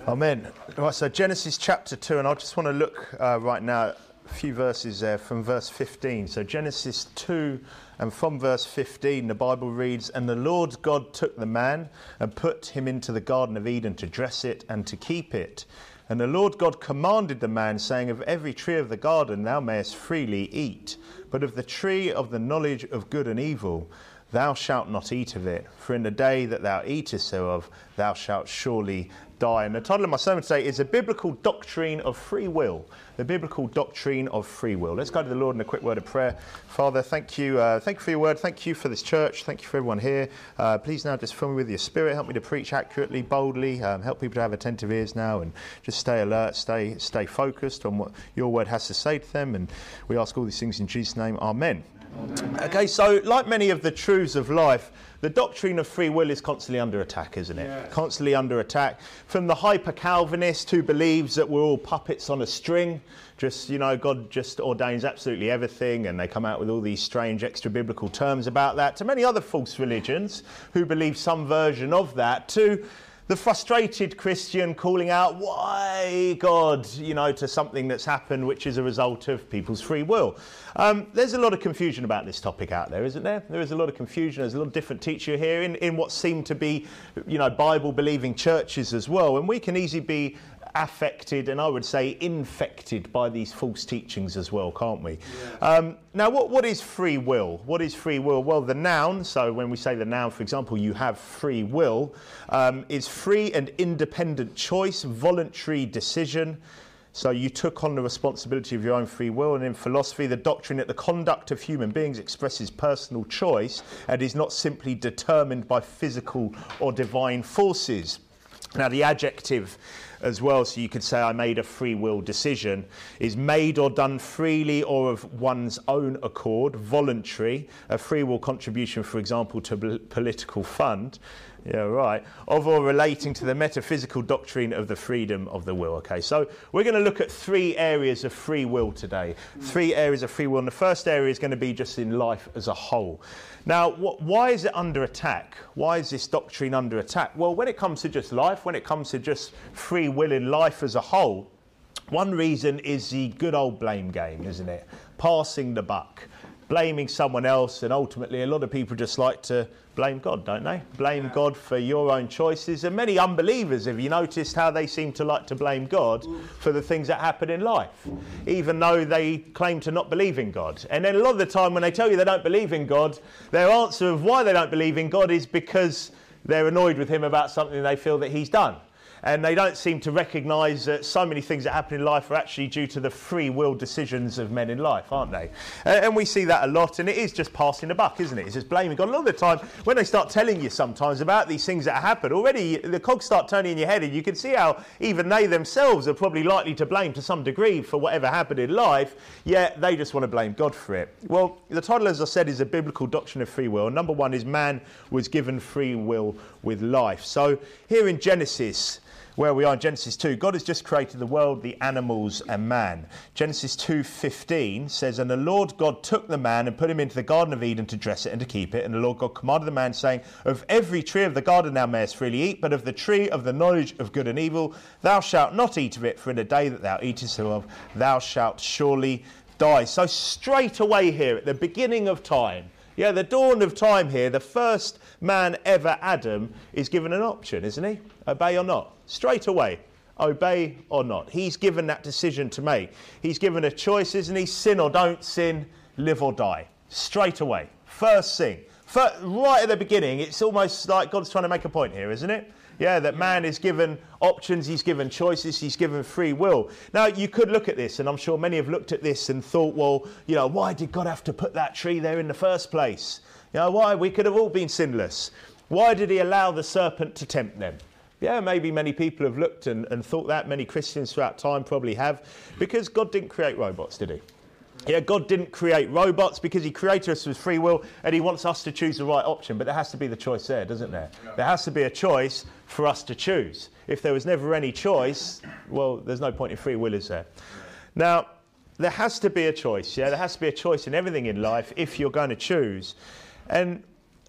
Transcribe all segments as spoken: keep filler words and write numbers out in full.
Amen. Right, so Genesis chapter two, and I just want to look uh, right now at a few verses there from verse fifteen. So Genesis two, and from verse fifteen, the Bible reads, "And the Lord God took the man and put him into the Garden of Eden to dress it and to keep it. And the Lord God commanded the man, saying, Of every tree of the garden thou mayest freely eat, but of the tree of the knowledge of good and evil thou shalt not eat of it, for in the day that thou eatest thereof thou shalt surely die." And the title of my sermon today is A Biblical Doctrine of Free Will. The Biblical Doctrine of Free Will. Let's go to the Lord in a quick word of prayer. Father, thank you. Uh, thank you for your word. Thank you for this church. Thank you for everyone here. Uh, please now just fill me with your spirit. Help me to preach accurately, boldly. Um, help people to have attentive ears now and just stay alert, stay stay focused on what your word has to say to them. And we ask all these things in Jesus' name. Amen. Okay, so like many of the truths of life, the doctrine of free will is constantly under attack, isn't it? Yes. Constantly under attack. From the hyper-Calvinist who believes that we're all puppets on a string, just, you know, God just ordains absolutely everything, and they come out with all these strange extra-biblical terms about that, to many other false religions who believe some version of that, to the frustrated Christian calling out, why, God, you know, to something that's happened which is a result of people's free will. Um, there's a lot of confusion about this topic out there, isn't there? There is a lot of confusion. There's a lot of different teaching here in, in what seem to be, you know, Bible-believing churches as well. And we can easily be affected, and I would say infected, by these false teachings as well, can't we? Yeah. Um, now, what, what is free will? What is free will? Well, the noun, so when we say the noun, for example, you have free will, um, is free and independent choice, voluntary decision. So you took on the responsibility of your own free will. And in philosophy, the doctrine that the conduct of human beings expresses personal choice and is not simply determined by physical or divine forces. Now, the adjective as well, so you could say I made a free will decision, is made or done freely or of one's own accord, voluntary. A free will contribution, for example, to a political fund, yeah, right, of or relating to the metaphysical doctrine of the freedom of the will. Okay, so we're going to look at three areas of free will today. Three areas of free will, and the first area is going to be just in life as a whole. Now, what, why is it under attack? Why is this doctrine under attack? Well, when it comes to just life, when it comes to just free will in life as a whole, one reason is the good old blame game, isn't it? Passing the buck, blaming someone else, and ultimately a lot of people just like to blame God, don't they? Blame God for your own choices. And many unbelievers, have you noticed how they seem to like to blame God for the things that happen in life, even though they claim to not believe in God? And then a lot of the time when they tell you they don't believe in God, their answer of why they don't believe in God is because they're annoyed with him about something they feel that he's done. And they don't seem to recognise that so many things that happen in life are actually due to the free will decisions of men in life, aren't they? And we see that a lot, and it is just passing the buck, isn't it? It's just blaming God. A lot of the time, when they start telling you sometimes about these things that happen, already the cogs start turning in your head, and you can see how even they themselves are probably likely to blame to some degree for whatever happened in life, yet they just want to blame God for it. Well, the title, as I said, is A Biblical Doctrine of Free Will. Number one is man was given free will with life. So here in Genesis, where we are in Genesis two, God has just created the world, the animals, and man. Genesis two fifteen says, "And the Lord God took the man and put him into the Garden of Eden to dress it and to keep it. And the Lord God commanded the man, saying, Of every tree of the garden thou mayest freely eat, but of the tree of the knowledge of good and evil thou shalt not eat of it, for in the day that thou eatest thereof thou shalt surely die." So straight away here, at the beginning of time, yeah, the dawn of time here, the first man ever, Adam, is given an option, isn't he? Obey or not. Straight away. Obey or not. He's given that decision to make. He's given a choice, isn't he? Sin or don't sin, live or die. Straight away. First thing. First, right at the beginning, it's almost like God's trying to make a point here, isn't it? Yeah, that man is given options, he's given choices, he's given free will. Now, you could look at this, and I'm sure many have looked at this and thought, well, you know, why did God have to put that tree there in the first place? You know, why? We could have all been sinless. Why did he allow the serpent to tempt them? Yeah, maybe many people have looked and, and thought that. Many Christians throughout time probably have. Because God didn't create robots, did he? Yeah, God didn't create robots because he created us with free will, and he wants us to choose the right option. But there has to be the choice there, doesn't there? Yeah. There has to be a choice for us to choose. If there was never any choice, well, there's no point in free will, is there? Now, there has to be a choice, yeah? There has to be a choice in everything in life if you're going to choose. And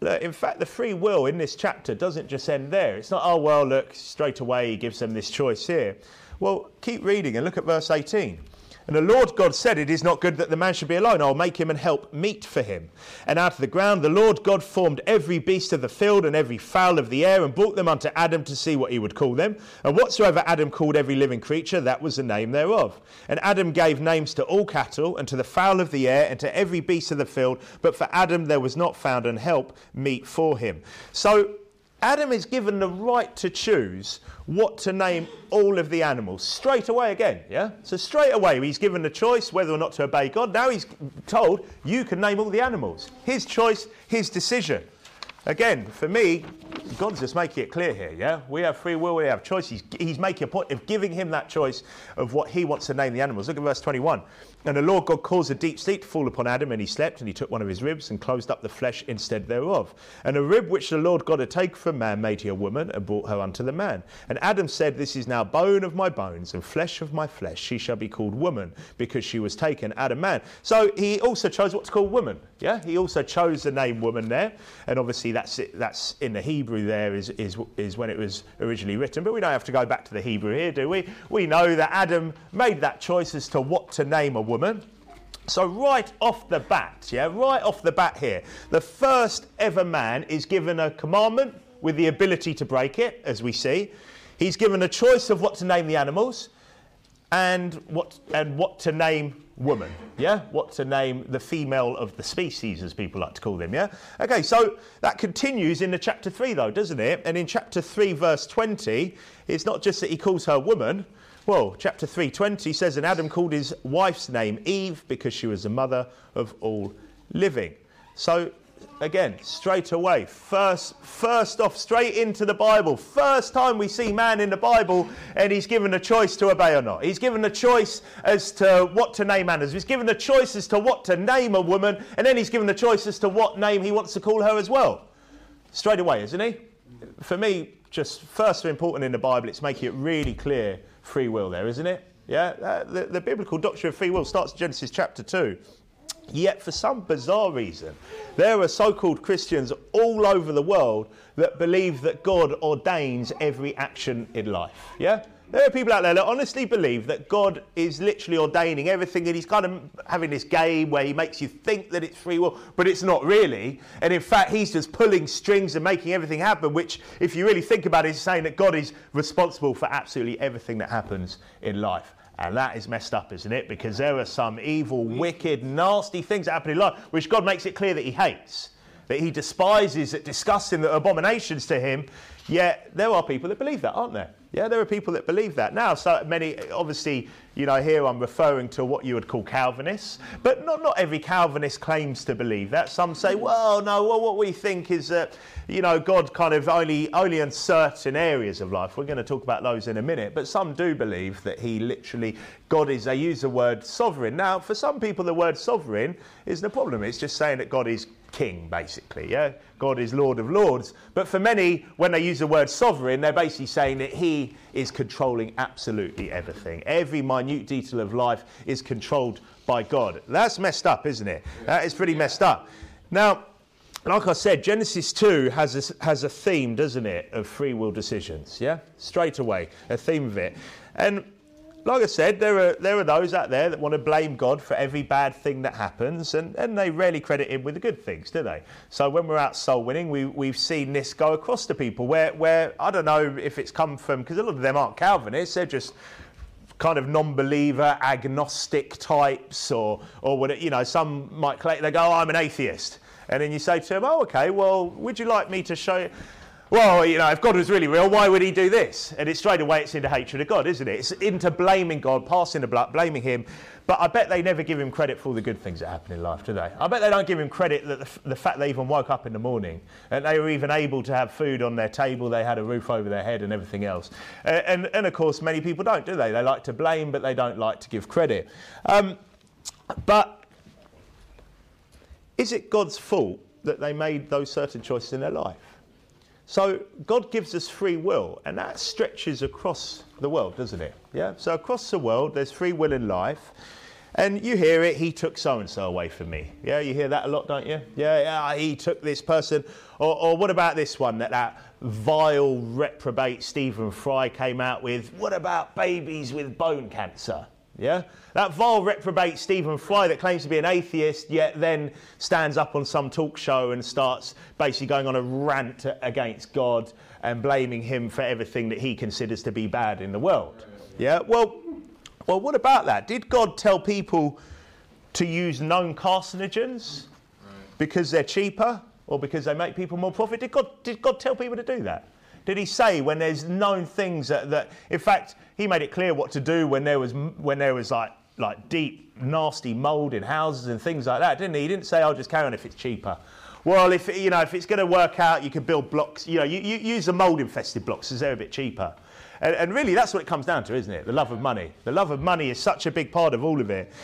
look, in fact, the free will in this chapter doesn't just end there. It's not, oh, well, look, straight away he gives them this choice here. Well, keep reading and look at verse eighteen. And the Lord God said, it is not good that the man should be alone. I'll make him and help meet for him. And out of the ground the Lord God formed every beast of the field and every fowl of the air and brought them unto Adam to see what he would call them. And whatsoever Adam called every living creature, that was the name thereof. And Adam gave names to all cattle and to the fowl of the air and to every beast of the field. But for Adam there was not found an help meet for him. So Adam is given the right to choose what to name all of the animals straight away again, yeah? So straight away he's given the choice whether or not to obey God. Now he's told, you can name all the animals. His choice, his decision. Again, for me, God's just making it clear here, yeah? We have free will, we have choice. He's, he's making a point of giving him that choice of what he wants to name the animals. Look at verse twenty-one. And the Lord God caused a deep sleep to fall upon Adam, and he slept, and he took one of his ribs and closed up the flesh instead thereof. And a rib which the Lord God had taken from man made he a woman, and brought her unto the man. And Adam said, this is now bone of my bones, and flesh of my flesh. She shall be called woman, because she was taken out of man. So he also chose what's called woman, yeah? He also chose the name woman there, and obviously that's it, that's in the Hebrew there is, is, is when it was originally written. But we don't have to go back to the Hebrew here, do we? We know that Adam made that choice as to what to name a woman. Woman. So right off the bat, yeah, right off the bat here, the first ever man is given a commandment with the ability to break it, as we see. He's given a choice of what to name the animals and what and what to name woman, yeah, what to name the female of the species, as people like to call them, yeah. Okay, so that continues into chapter three, though, doesn't it? And in chapter three, verse twenty, it's not just that he calls her woman. Well, chapter three twenty says, and Adam called his wife's name Eve because she was the mother of all living. So, again, straight away, first, first off, straight into the Bible. First time we see man in the Bible, and he's given a choice to obey or not. He's given a choice as to what to name animals. He's given a choice as to what to name a woman, and then he's given a choice as to what name he wants to call her as well. Straight away, isn't he? For me, just first important in the Bible, it's making it really clear free will there, isn't it? Yeah, uh, the, the biblical doctrine of free will starts in Genesis chapter two. Yet for some bizarre reason, there are so-called Christians all over the world that believe that God ordains every action in life. Yeah? There are people out there that honestly believe that God is literally ordaining everything, and he's kind of having this game where he makes you think that it's free will, but it's not really. And in fact, he's just pulling strings and making everything happen, which, if you really think about it, is saying that God is responsible for absolutely everything that happens in life. And that is messed up, isn't it? Because there are some evil, wicked, nasty things that happen in life, which God makes it clear that he hates, that he despises, that disgusts him, that are abominations to him. Yet there are people that believe that, aren't there? Yeah, there are people that believe that. Now, so many, obviously, you know, here I'm referring to what you would call Calvinists, but not, not every Calvinist claims to believe that. Some say, well, no, well, what we think is that, you know, God kind of only, only in certain areas of life. We're going to talk about those in a minute, but some do believe that he literally, God is, they use the word sovereign. Now, for some people, the word sovereign isn't a problem. It's just saying that God is king, basically, yeah? God is Lord of Lords. But for many, when they use the word sovereign, they're basically saying that he is controlling absolutely everything. Every minute detail of life is controlled by God. That's messed up, isn't it? That is pretty messed up. Now, like I said, Genesis two has a, has a theme, doesn't it, of free will decisions, yeah? Straight away, a theme of it. And like I said, there are there are those out there that want to blame God for every bad thing that happens, and, and they rarely credit him with the good things, do they? So when we're out soul winning, we, we've seen this go across to people where, where I don't know if it's come from, because a lot of them aren't Calvinists, they're just kind of non-believer, agnostic types, or, or what, you know, some might claim, they go, oh, I'm an atheist. And then you say to them, oh, okay, well, would you like me to show you? Well, you know, if God was really real, why would he do this? And it's straight away, it's into hatred of God, isn't it? It's into blaming God, passing the blood, blaming him. But I bet they never give him credit for all the good things that happen in life, do they? I bet they don't give him credit that the, the fact they even woke up in the morning and they were even able to have food on their table, they had a roof over their head and everything else. Uh, and, and of course, many people don't, do they? They like to blame, but they don't like to give credit. Um, but is it God's fault that they made those certain choices in their life? So God gives us free will, and that stretches across the world, doesn't it? Yeah. So across the world, there's free will in life, And you hear it, he took so-and-so away from me. Yeah, you hear that a lot, don't you? Yeah, yeah, he took this person. Or, or what about this one that that vile reprobate Stephen Fry came out with? What about babies with bone cancer? Yeah, that vile reprobate Stephen Fry that claims to be an atheist, yet then stands up on some talk show and starts basically going on a rant against God and blaming him for everything that he considers to be bad in the world. Yeah, well, well, what about that? Did God tell people to use known carcinogens because they're cheaper or because they make people more profit? Did God, did God tell people to do that? Did he say when there's known things that, that, in fact, he made it clear what to do when there was when there was like like deep, nasty mould in houses and things like that, didn't he? He didn't say, "Oh, just carry on if it's cheaper." Well, if you know if it's going to work out, you could build blocks. You know, you, you use the mould-infested blocks because they're a bit cheaper. And, and really, that's what it comes down to, isn't it? The love of money. The love of money is such a big part of all of it.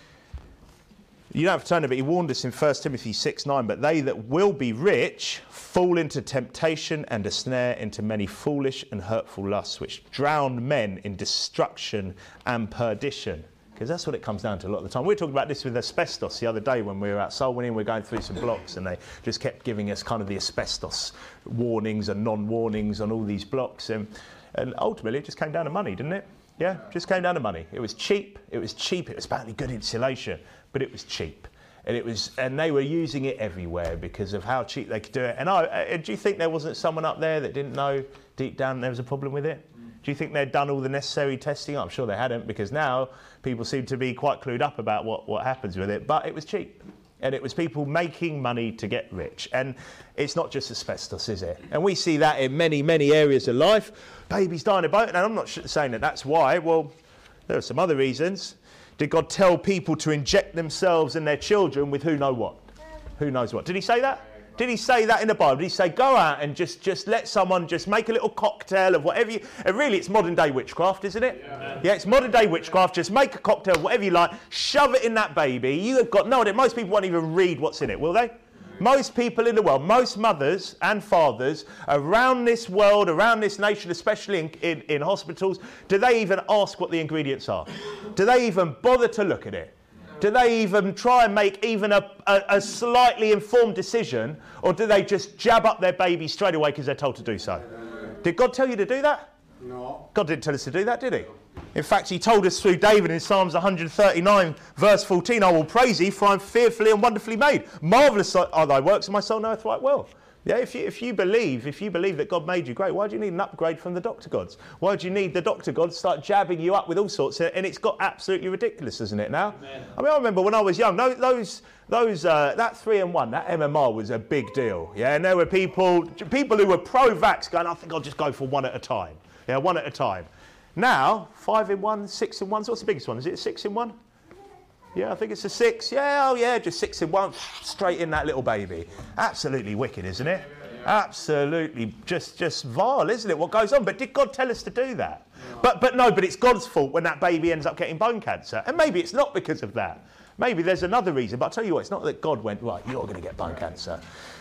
You don't have to turn it, but he warned us in First Timothy six nine, but they that will be rich fall into temptation and a snare, into many foolish and hurtful lusts, which drown men in destruction and perdition. Because that's what it comes down to a lot of the time. We were talking about this with asbestos the other day when we were out soul winning. We were going through some blocks and they just kept giving us kind of the asbestos warnings and non-warnings on all these blocks. And, and ultimately it just came down to money, didn't it? Yeah, just came down to money. It was cheap. It was cheap. It was apparently good insulation, but it was cheap. And it was, and they were using it everywhere because of how cheap they could do it. And I, uh, do you think there wasn't someone up there that didn't know deep down there was a problem with it? Do you think they'd done all the necessary testing? I'm sure they hadn't, because now people seem to be quite clued up about what, what happens with it. But it was cheap. And it was people making money to get rich. And it's not just asbestos, is it? And we see that in many, many areas of life. Babies dying of boat. And I'm not saying that that's why. Well, there are some other reasons. Did God tell people to inject themselves and their children with who know what? Who knows what? Did he say that? Did he say that in the Bible? Did he say, go out and just, just let someone just make a little cocktail of whatever you... And really, it's modern day witchcraft, isn't it? Yeah, yeah, it's modern day witchcraft. Just make a cocktail of whatever you like, shove it in that baby. You have got no idea. Most people won't even read what's in it, will they? Most people in the world, most mothers and fathers around this world, around this nation, especially in, in, in hospitals, do they even ask what the ingredients are? Do they even bother to look at it? Do they even try and make even a, a, a slightly informed decision, or do they just jab up their baby straight away because they're told to do so? Did God tell you to do that? No. God didn't tell us to do that, did he? In fact, he told us through David in Psalms one thirty-nine, verse fourteen, I will praise thee, for I am fearfully and wonderfully made. Marvellous are thy works, and my soul knoweth right well. Yeah, if you, if you believe, if you believe that God made you great, why do you need an upgrade from the doctor gods? Why do you need the doctor gods to start jabbing you up with all sorts of, and it's got absolutely ridiculous, isn't it now? Amen. I mean, I remember when I was young, those, those, those uh, that three and one, that M M R was a big deal. Yeah, and there were people, people who were pro-vax going, I think I'll just go for one at a time. Yeah, one at a time. Now, five in one, six in one, so what's the biggest one? Is it a six in one? Yeah, I think it's a six. Yeah, oh yeah, just six in one, straight in that little baby. Absolutely wicked, isn't it? Absolutely just just vile, isn't it, what goes on? But did God tell us to do that? But but no, but it's God's fault when that baby ends up getting bone cancer. And maybe it's not because of that. Maybe there's another reason. But I'll tell you what, it's not that God went, right, you're going to get bone cancer.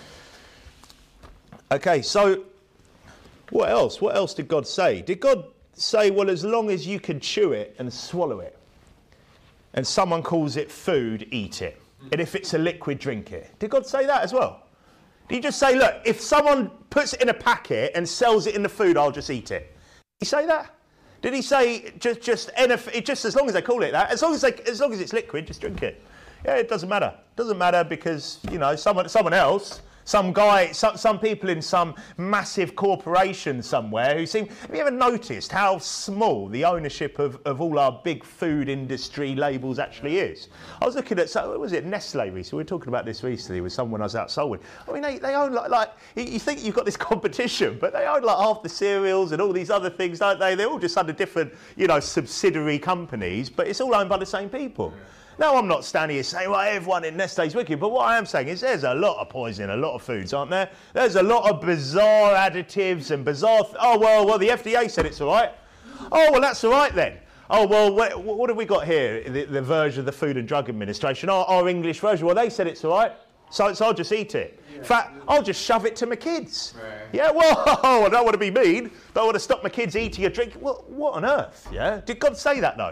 Okay, so what else? What else did God say? Did God say, well, as long as you can chew it and swallow it, and someone calls it food, eat it. And if it's a liquid, drink it. Did God say that as well? Did he just say, look, if someone puts it in a packet and sells it in the food, I'll just eat it? Did he say that? Did he say just just just as long as they call it that, as long as they, as long as it's liquid, just drink it? Yeah, it doesn't matter. It doesn't matter because, you know, someone someone else, some guy, some, some people in some massive corporation somewhere who seem... Have you ever noticed how small the ownership of, of all our big food industry labels actually is? I was looking at, so what was it, Nestle recently? We were talking about this recently with someone I was out soul with. I mean, they, they own like, like... You think you've got this competition, but they own like half the cereals and all these other things, don't they? They're all just under different, you know, subsidiary companies, but it's all owned by the same people. Now, I'm not standing here saying, well, everyone in Nestle's wicked, but what I am saying is there's a lot of poison in a lot of foods, aren't there? There's a lot of bizarre additives and bizarre... Th- oh, well, well, the F D A said it's all right. Oh, well, that's all right then. Oh, well, what, what have we got here? The, the version of the Food and Drug Administration, our, our English version. Well, they said it's all right, so, so I'll just eat it. In fact, I'll just shove it to my kids. Right. Yeah, well, I don't want to be mean. Don't want to stop my kids eating or drinking. Well, what on earth, yeah? Did God say that, though?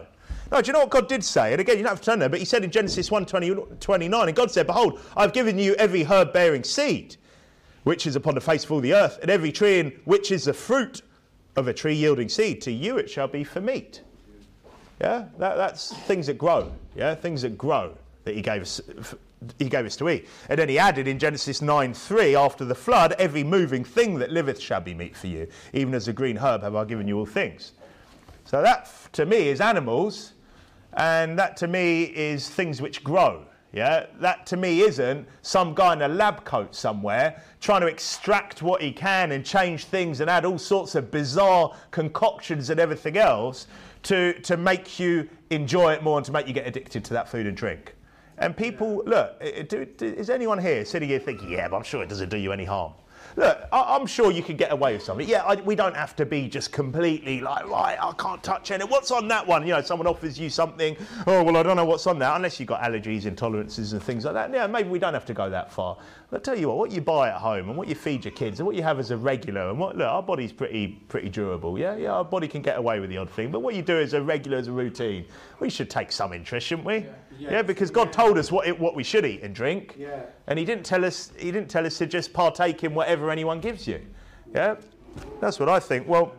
No, do you know what God did say? And again, you don't have to turn there, but he said in Genesis one twenty-nine, and God said, behold, I've given you every herb bearing seed, which is upon the face of all the earth, and every tree in which is the fruit of a tree yielding seed. To you it shall be for meat. Yeah, that, that's things that grow. Yeah, things that grow that he gave us. He gave us to eat. And then he added in Genesis nine three, after the flood, every moving thing that liveth shall be meat for you. Even as a green herb have I given you all things. So that to me is animals, and that to me is things which grow. Yeah, that to me isn't some guy in a lab coat somewhere trying to extract what he can and change things and add all sorts of bizarre concoctions and everything else to, to make you enjoy it more and to make you get addicted to that food and drink. And people, look, do, do, is anyone here sitting here thinking, yeah, but I'm sure it doesn't do you any harm? Look, I, I'm sure you could get away with something. Yeah, I, we don't have to be just completely like, right, I can't touch any. What's on that one? You know, someone offers you something. Oh, well, I don't know what's on that. Unless you've got allergies, intolerances and things like that. Yeah, maybe we don't have to go that far. But I'll tell you what, what you buy at home and what you feed your kids and what you have as a regular and what, look, our body's pretty pretty durable. Yeah, yeah, our body can get away with the odd thing. But what you do as a regular, as a routine, we should take some interest, shouldn't we? Yeah, yeah. yeah because God told us what it, what we should eat and drink. Yeah. And he didn't tell us he didn't tell us to just partake in whatever anyone gives you. Yeah, that's what I think. Well,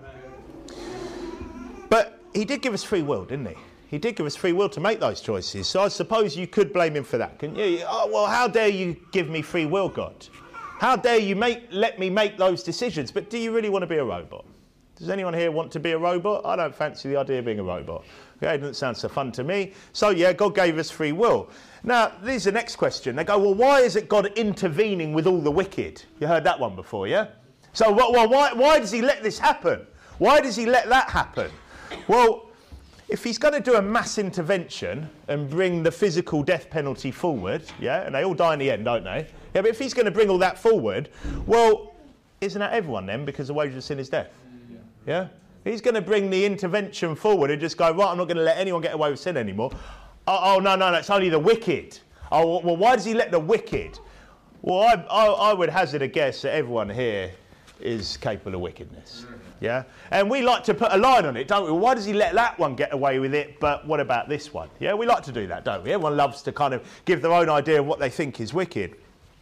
but he did give us free will, didn't he? He did give us free will to make those choices. So I suppose you could blame him for that, couldn't you? Oh, well, how dare you give me free will, God? How dare you make let me make those decisions? But do you really want to be a robot? Does anyone here want to be a robot? I don't fancy the idea of being a robot. Okay, it doesn't sound so fun to me. So yeah, God gave us free will. Now, there's the next question. They go, well, why is it God intervening with all the wicked? You heard that one before, yeah? So well, why, why does he let this happen? Why does he let that happen? Well, if he's going to do a mass intervention and bring the physical death penalty forward, yeah, and they all die in the end, don't they? Yeah, but if he's going to bring all that forward, well, isn't that everyone then? Because the wages of sin is death. Yeah? He's going to bring the intervention forward and just go, right, I'm not going to let anyone get away with sin anymore. Oh, oh no, no, no, it's only the wicked. Oh, well, why does he let the wicked? Well, I, I, I would hazard a guess that everyone here is capable of wickedness. Yeah? And we like to put a line on it, don't we? Why does he let that one get away with it, but what about this one? Yeah, we like to do that, don't we? Everyone loves to kind of give their own idea of what they think is wicked.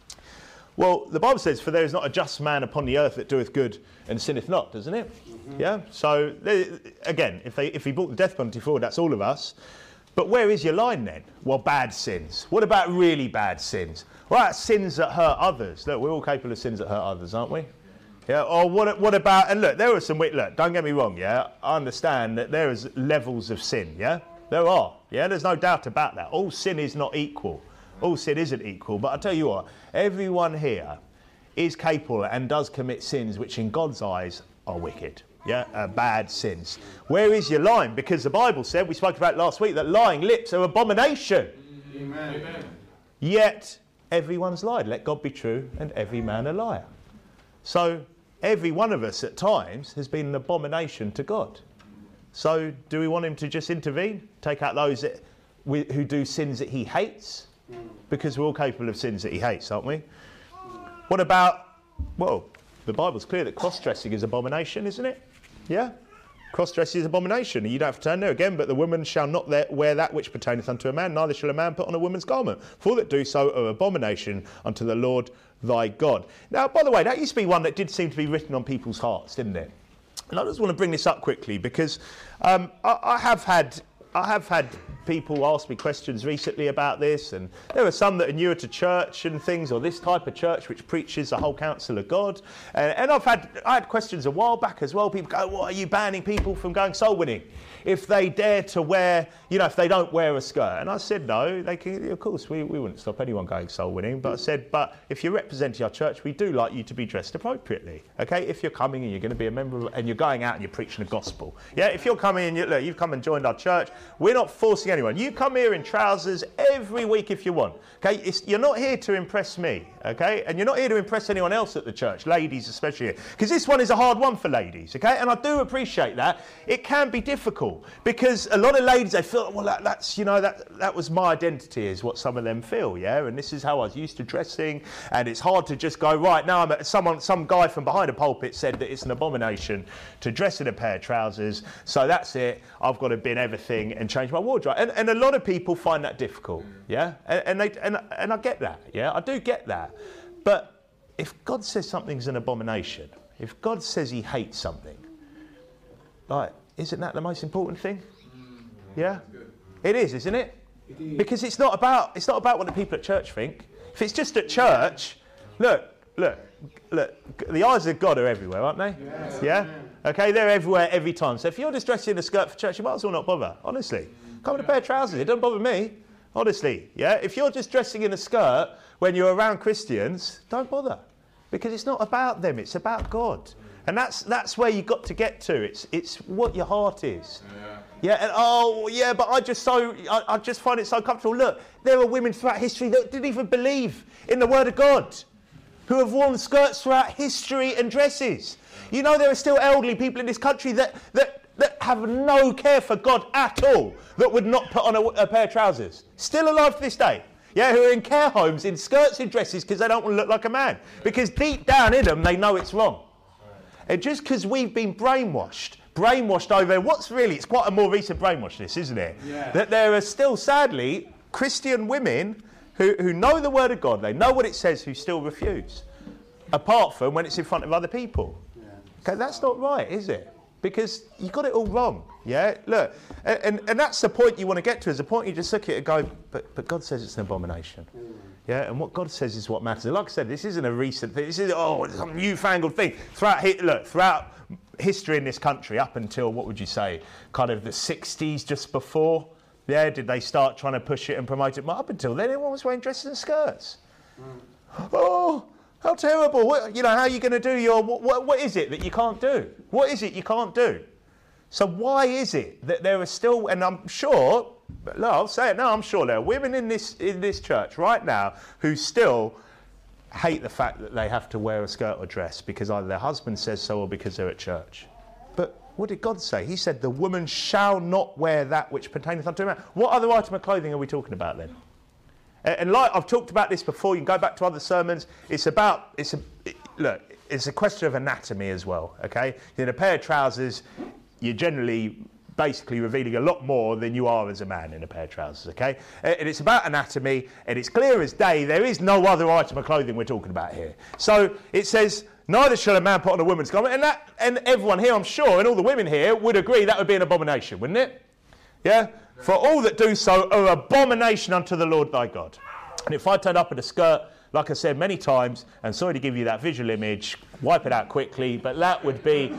Well, the Bible says, for there is not a just man upon the earth that doeth good and sinneth not, doesn't it? Mm-hmm. Yeah? So, again, if, they, if he brought the death penalty forward, that's all of us. But where is your line then? Well, bad sins. What about really bad sins? Well, sins that hurt others. Look, we're all capable of sins that hurt others, aren't we? Yeah, or what, what about, and look, there are some, look, don't get me wrong, yeah, I understand that there is levels of sin, yeah? There are, yeah, there's no doubt about that. All sin is not equal. All sin isn't equal, but I'll tell you what, everyone here is capable and does commit sins which in God's eyes are wicked, yeah, uh, bad sins. Where is your line? Because the Bible said, we spoke about last week, that lying lips are abomination. Amen. Amen. Yet, everyone's lied. Let God be true and every man a liar. So, every one of us at times has been an abomination to God. So do we want him to just intervene? Take out those that, who do sins that he hates? Because we're all capable of sins that he hates, aren't we? What about, well, the Bible's clear that cross-dressing is abomination, isn't it? Yeah? Cross-dressing is abomination. You don't have to turn there again, but the woman shall not wear that which pertaineth unto a man, neither shall a man put on a woman's garment. For all that do so are abomination unto the Lord thy God. Now, by the way, that used to be one that did seem to be written on people's hearts, didn't it? And I just want to bring this up quickly because um, I, I have had I have had people ask me questions recently about this, and there are some that are newer to church and things, or this type of church which preaches the whole counsel of God. And, and I've had I had questions a while back as well. People go, "What are you banning people from going soul winning if they dare to wear, you know, if they don't wear a skirt?" And I said, "No, they can. Of course, we, we wouldn't stop anyone going soul winning." But I said, "But if you're representing our church, we do like you to be dressed appropriately. Okay, if you're coming and you're going to be a member of, and you're going out and you're preaching the gospel, yeah. If you're coming and you, look, you've come and joined our church, we're not forcing anyone. anyone. You come here in trousers every week if you want. Okay, it's, you're not here to impress me, okay? And you're not here to impress anyone else at the church, ladies especially. Because this one is a hard one for ladies, okay? And I do appreciate that. It can be difficult because a lot of ladies, they feel, well, that, that's, you know, that that was my identity is what some of them feel, yeah? And this is how I was used to dressing. And it's hard to just go, right, now I'm at someone, some guy from behind a pulpit said that it's an abomination to dress in a pair of trousers. So that's it. I've got to bin everything and change my wardrobe. And, and a lot of people find that difficult, yeah? And, and they... And, and I get that, yeah, I do get that. But if God says something's an abomination, if God says he hates something, like, isn't that the most important thing? Yeah? It is, isn't it? It is. Because it's not about it's not about what the people at church think. If it's just at church, look, look, look, the eyes of God are everywhere, aren't they? Yes. Yeah? Okay, they're everywhere every time. So if you're just dressed in a skirt for church, you might as well not bother, honestly. Come in a pair of trousers, it doesn't bother me. Honestly, yeah? If you're just dressing in a skirt when you're around Christians, don't bother. Because it's not about them, it's about God. And that's that's where you've got to get to. It's it's what your heart is. Yeah, yeah and oh, yeah, but I just so I, I just find it so comfortable. Look, there are women throughout history that didn't even believe in the word of God, who have worn skirts throughout history and dresses. You know, there are still elderly people in this country that that that have no care for God at all, that would not put on a, a pair of trousers. Still alive to this day. Yeah, who are in care homes in skirts and dresses because they don't want to look like a man. Because deep down in them, they know it's wrong. And just because we've been brainwashed, brainwashed over, what's really, it's quite a more recent brainwash this, isn't it? Yeah. That there are still, sadly, Christian women who, who know the word of God, they know what it says, who still refuse. Apart from when it's in front of other people. Yeah. Okay, that's not right, is it? Because you got it all wrong, yeah? Look, and, and, and that's the point you want to get to, is the point you just look at it and go, but, but God says it's an abomination. Mm. Yeah, and what God says is what matters. And like I said, this isn't a recent thing. This is, oh, it's some newfangled thing. Throughout, look, throughout history in this country, up until, what would you say, kind of the sixties, just before, yeah, did they start trying to push it and promote it? But up until then, everyone was wearing dresses and skirts. Mm. Oh... How terrible. What, you know, how are you going to do your... What, what, what is it that you can't do? What is it you can't do? So why is it that there are still... And I'm sure... But no, I'll say it now. I'm sure there are women in this in this church right now who still hate the fact that they have to wear a skirt or dress because either their husband says so or because they're at church. But what did God say? He said, the woman shall not wear that which pertaineth unto a man. What other item of clothing are we talking about then? And like I've talked about this before, you can go back to other sermons. It's about, it's a, it, look, it's a question of anatomy as well, okay? In a pair of trousers, you're generally basically revealing a lot more than you are as a man in a pair of trousers, okay? And it's about anatomy, and it's clear as day, there is no other item of clothing we're talking about here. So it says, neither shall a man put on a woman's garment, and that, and everyone here, I'm sure, and all the women here would agree that would be an abomination, wouldn't it? Yeah? For all that do so are abomination unto the Lord thy God. And if I turned up in a skirt, like I said many times, and sorry to give you that visual image, wipe it out quickly, but that would be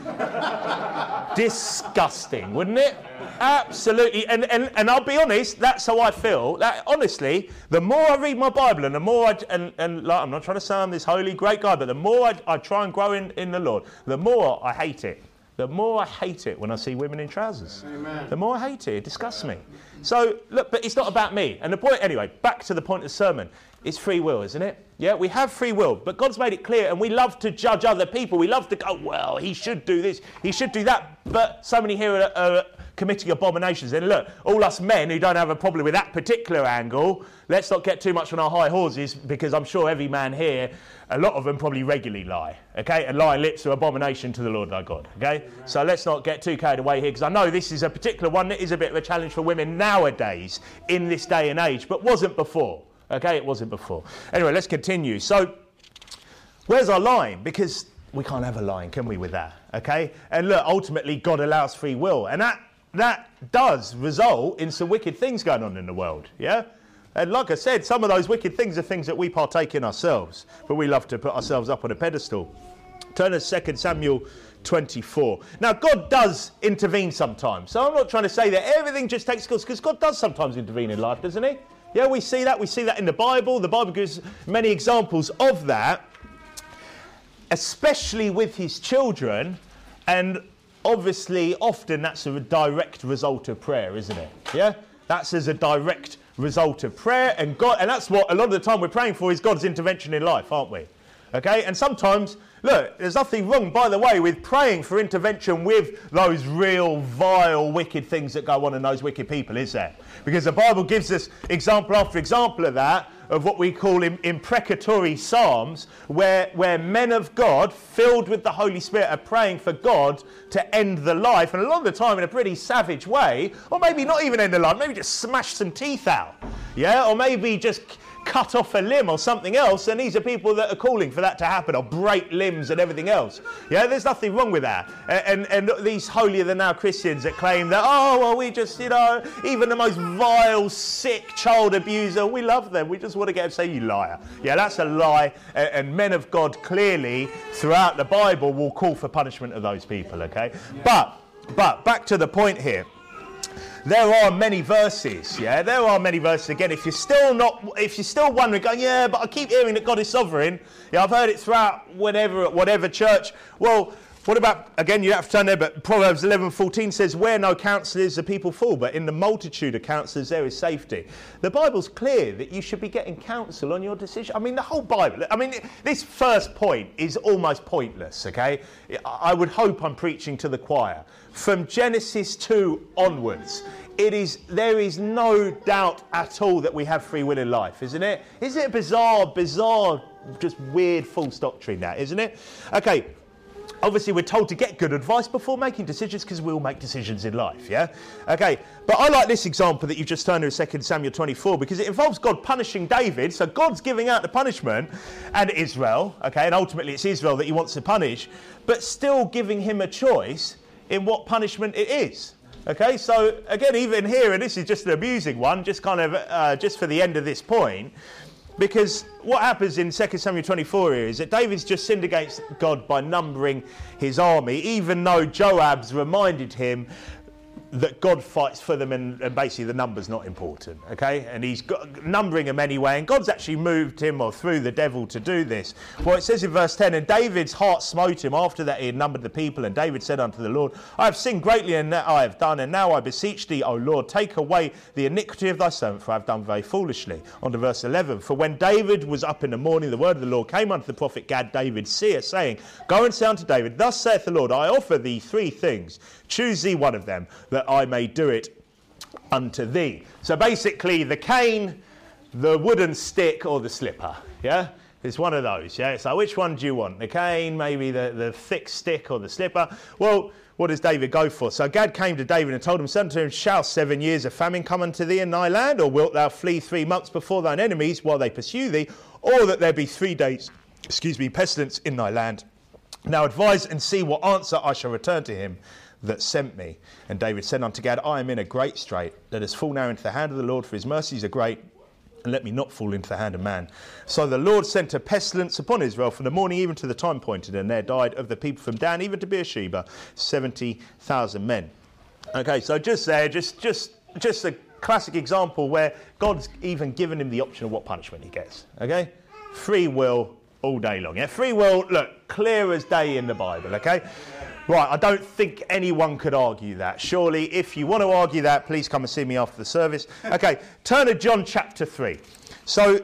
disgusting, wouldn't it? Absolutely. And, and and I'll be honest, that's how I feel. That honestly, the more I read my Bible and the more I, and, and like, I'm not trying to say I'm this holy, great guy, but the more I, I try and grow in, in the Lord, the more I hate it. The more I hate it when I see women in trousers. Amen. The more I hate it, it disgusts me. So, look, but it's not about me. And the point, anyway, back to the point of the sermon, it's free will, isn't it? Yeah, we have free will, but God's made it clear, and we love to judge other people. We love to go, well, he should do this, he should do that, but so many here are, are committing abominations. And look, all us men who don't have a problem with that particular angle, let's not get too much on our high horses, because I'm sure every man here, a lot of them probably regularly lie, okay? And lying lips are abomination to the Lord thy God, okay? Amen. So let's not get too carried away here, because I know this is a particular one that is a bit of a challenge for women nowadays, in this day and age, but wasn't before, okay? It wasn't before. Anyway, let's continue. So, where's our line? Because we can't have a line, can we, with that, okay? And look, ultimately, God allows free will, and that that does result in some wicked things going on in the world, yeah? And like I said, some of those wicked things are things that we partake in ourselves, but we love to put ourselves up on a pedestal. Turn to Second Samuel twenty-four. Now, God does intervene sometimes. So I'm not trying to say that everything just takes course, because God does sometimes intervene in life, doesn't he? Yeah, we see that. We see that in the Bible. The Bible gives many examples of that, especially with his children. And obviously, often that's a direct result of prayer, isn't it? Yeah? That's as a direct result of prayer, and God, and that's what a lot of the time we're praying for, is God's intervention in life, aren't we? Okay, and sometimes, look, there's nothing wrong, by the way, with praying for intervention with those real, vile, wicked things that go on in those wicked people, is there? Because the Bible gives us example after example of that, of what we call im- imprecatory psalms, where, where men of God, filled with the Holy Spirit, are praying for God to end the life, and a lot of the time in a pretty savage way, or maybe not even end the life, maybe just smash some teeth out, yeah, or maybe just cut off a limb or something else, and these are people that are calling for that to happen, or break limbs and everything else. Yeah, there's nothing wrong with that. And, and, and these holier-than-thou Christians that claim that, oh, well, we just, you know, even the most vile, sick child abuser, we love them. We just want to get them to say, you liar. Yeah, that's a lie. And, and men of God clearly, throughout the Bible, will call for punishment of those people, okay? But, but, back to the point here. There are many verses, yeah, there are many verses. Again, if you're still not, if you're still wondering, going, yeah, but I keep hearing that God is sovereign. Yeah, I've heard it throughout whatever, whatever church. Well, what about, again, you have to turn there, but Proverbs eleven fourteen says, where no counsel is, the people fall, but in the multitude of counselors there is safety. The Bible's clear that you should be getting counsel on your decision. I mean, the whole Bible, I mean, this first point is almost pointless, okay? I would hope I'm preaching to the choir. From Genesis two onwards, it is, there is no doubt at all that we have free will in life, isn't it? Isn't it bizarre, bizarre, just weird false doctrine that, isn't it? Okay. Obviously, we're told to get good advice before making decisions, because we all make decisions in life, yeah? Okay, but I like this example that you just turned to in Second Samuel twenty-four, because it involves God punishing David. So God's giving out the punishment, and Israel, okay, and ultimately it's Israel that he wants to punish, but still giving him a choice in what punishment it is. Okay, so again, even here, and this is just an amusing one, just kind of, uh, just for the end of this point, because what happens in Second Samuel twenty-four here is that David's just sinned against God by numbering his army, even though Joab's reminded him that God fights for them, and, and basically the number's not important, okay? And he's got, numbering them anyway, and God's actually moved him, or through the devil, to do this. Well, it says in verse ten, and David's heart smote him after that he had numbered the people, and David said unto the Lord, I have sinned greatly in that I have done, and now I beseech thee, O Lord, take away the iniquity of thy servant, for I have done very foolishly. On to verse eleven, for when David was up in the morning, the word of the Lord came unto the prophet Gad, David's seer, saying, go and say unto David, thus saith the Lord, I offer thee three things, choose thee one of them, that I may do it unto thee. So basically, the cane, the wooden stick, or the slipper, yeah? It's one of those, yeah? So which one do you want? The cane, maybe the, the thick stick, or the slipper? Well, what does David go for? So Gad came to David and told him, said unto him, shall seven years of famine come unto thee in thy land, or wilt thou flee three months before thine enemies while they pursue thee, or that there be three days, excuse me, pestilence in thy land? Now advise and see what answer I shall return to him that sent me. And David said unto Gad, I am in a great strait. Let us fall now into the hand of the Lord, for his mercies are great, and let me not fall into the hand of man. So the Lord sent a pestilence upon Israel from the morning even to the time appointed, and there died of the people from Dan even to Beersheba seventy thousand men. Okay, so just there, just just just a classic example where God's even given him the option of what punishment he gets. Okay, free will all day long. Yeah, free will, look, clear as day in the Bible. Okay. Right, I don't think anyone could argue that. Surely, if you want to argue that, please come and see me after the service. Okay, turn to John chapter three. So,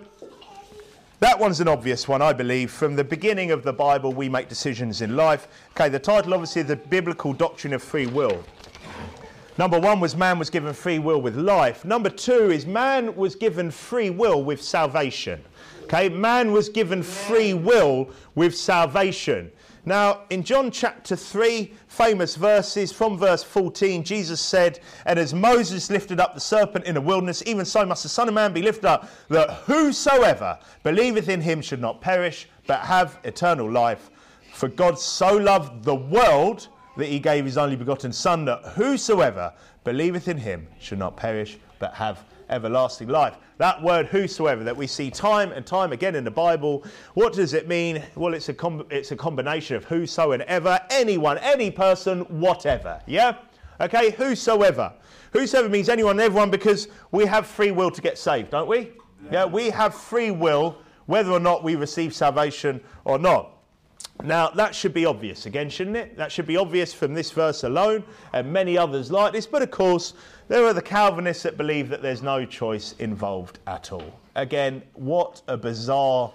that one's an obvious one, I believe. From the beginning of the Bible, we make decisions in life. Okay, the title, obviously, the biblical doctrine of free will. Number one was man was given free will with life. Number two is man was given free will with salvation. Okay, man was given free will with salvation. Now, in John chapter three, famous verses, from verse fourteen, Jesus said, and as Moses lifted up the serpent in the wilderness, even so must the Son of Man be lifted up, that whosoever believeth in him should not perish, but have eternal life. For God so loved the world that he gave his only begotten Son, that whosoever believeth in him should not perish, but have everlasting life. That word whosoever that we see time and time again in the Bible, what does it mean? Well, it's a com- it's a combination of whoso and ever, anyone, any person, whatever. Yeah? Okay, whosoever. Whosoever means anyone and everyone, because we have free will to get saved, don't we? Yeah, we have free will whether or not we receive salvation or not. Now, that should be obvious again, shouldn't it? That should be obvious from this verse alone and many others like this. But of course, there are the Calvinists that believe that there's no choice involved at all. Again, what a bizarre,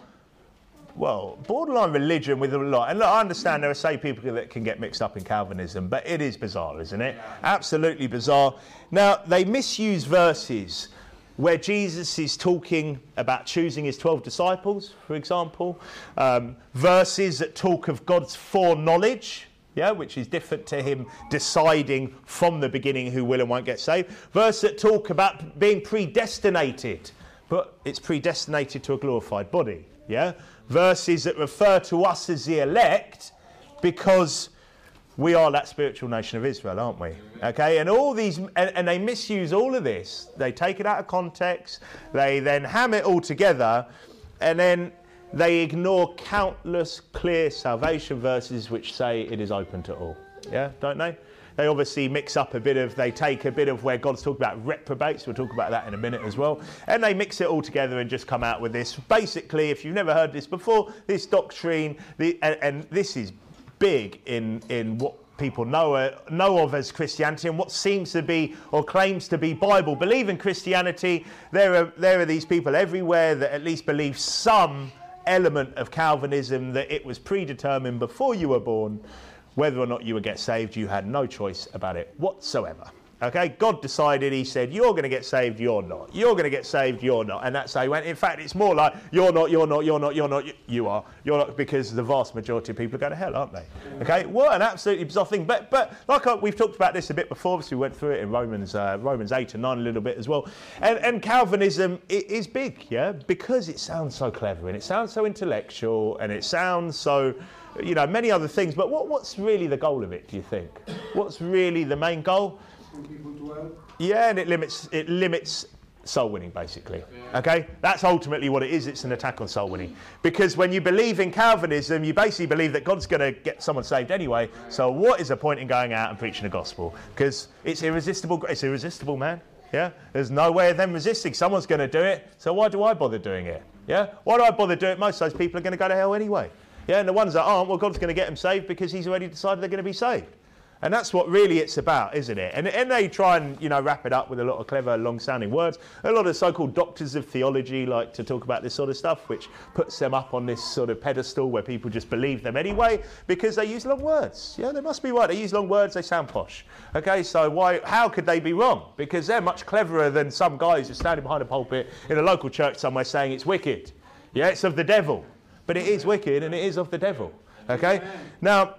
well, borderline religion with a lot. And look, I understand there are, say, people that can get mixed up in Calvinism, but it is bizarre, isn't it? Absolutely bizarre. Now, they misuse verses where Jesus is talking about choosing his twelve disciples, for example, um, verses that talk of God's foreknowledge, yeah, which is different to him deciding from the beginning who will and won't get saved, verses that talk about being predestinated, but it's predestinated to a glorified body, yeah, verses that refer to us as the elect because we are that spiritual nation of Israel, aren't we? Okay, and all these, and, and they misuse all of this. They take it out of context. They then ham it all together, and then they ignore countless clear salvation verses which say it is open to all. Yeah, don't they? They obviously mix up a bit of, they take a bit of where God's talking about reprobates. We'll talk about that in a minute as well. And they mix it all together and just come out with this. Basically, if you've never heard this before, this doctrine, the, and, and this is big in, in what people know, uh, know of as Christianity and what seems to be or claims to be Bible. Believing Christianity, there are, there are these people everywhere that at least believe some element of Calvinism, that it was predetermined before you were born whether or not you would get saved. You had no choice about it whatsoever. Okay, God decided, he said, you're going to get saved, you're not. You're going to get saved, you're not. And that's how he went. In fact, it's more like, you're not, you're not, you're not, you're not, you are. You're not, because the vast majority of people are going to hell, aren't they? Okay, what an absolutely bizarre thing. But but like I, we've talked about this a bit before, obviously we went through it in Romans uh, Romans eight and nine a little bit as well. And, and Calvinism it is big, yeah, because it sounds so clever and it sounds so intellectual and it sounds so, you know, many other things. But what, what's really the goal of it, do you think? What's really the main goal? People to hell. Yeah, and it limits it limits soul winning, basically. Yeah. Okay, that's ultimately what it is. It's an attack on soul winning, because when you believe in Calvinism, you basically believe that God's going to get someone saved anyway. So what is the point in going out and preaching the gospel? Because it's irresistible. It's irresistible, man. Yeah, there's no way of them resisting. Someone's going to do it. So why do I bother doing it? Yeah, why do I bother doing it? Most of those people are going to go to hell anyway. Yeah, and the ones that aren't, well, God's going to get them saved because He's already decided they're going to be saved. And that's what really it's about, isn't it? And, and they try and, you know, wrap it up with a lot of clever, long-sounding words. A lot of so-called doctors of theology like to talk about this sort of stuff, which puts them up on this sort of pedestal where people just believe them anyway because they use long words. Yeah, they must be right. They use long words, they sound posh. Okay, so why? How could they be wrong? Because they're much cleverer than some guys who are standing behind a pulpit in a local church somewhere saying it's wicked. Yeah, it's of the devil. But it is wicked and it is of the devil. Okay? Now,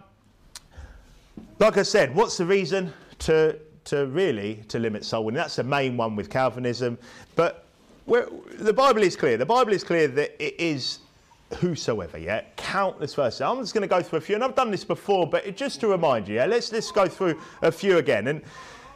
like I said, what's the reason to to really to limit soul winning? That's the main one with Calvinism. But where, the Bible is clear. The Bible is clear that it is whosoever, yeah? Countless verses. I'm just going to go through a few, and I've done this before, but it, just to remind you, yeah? Let's, let's go through a few again. And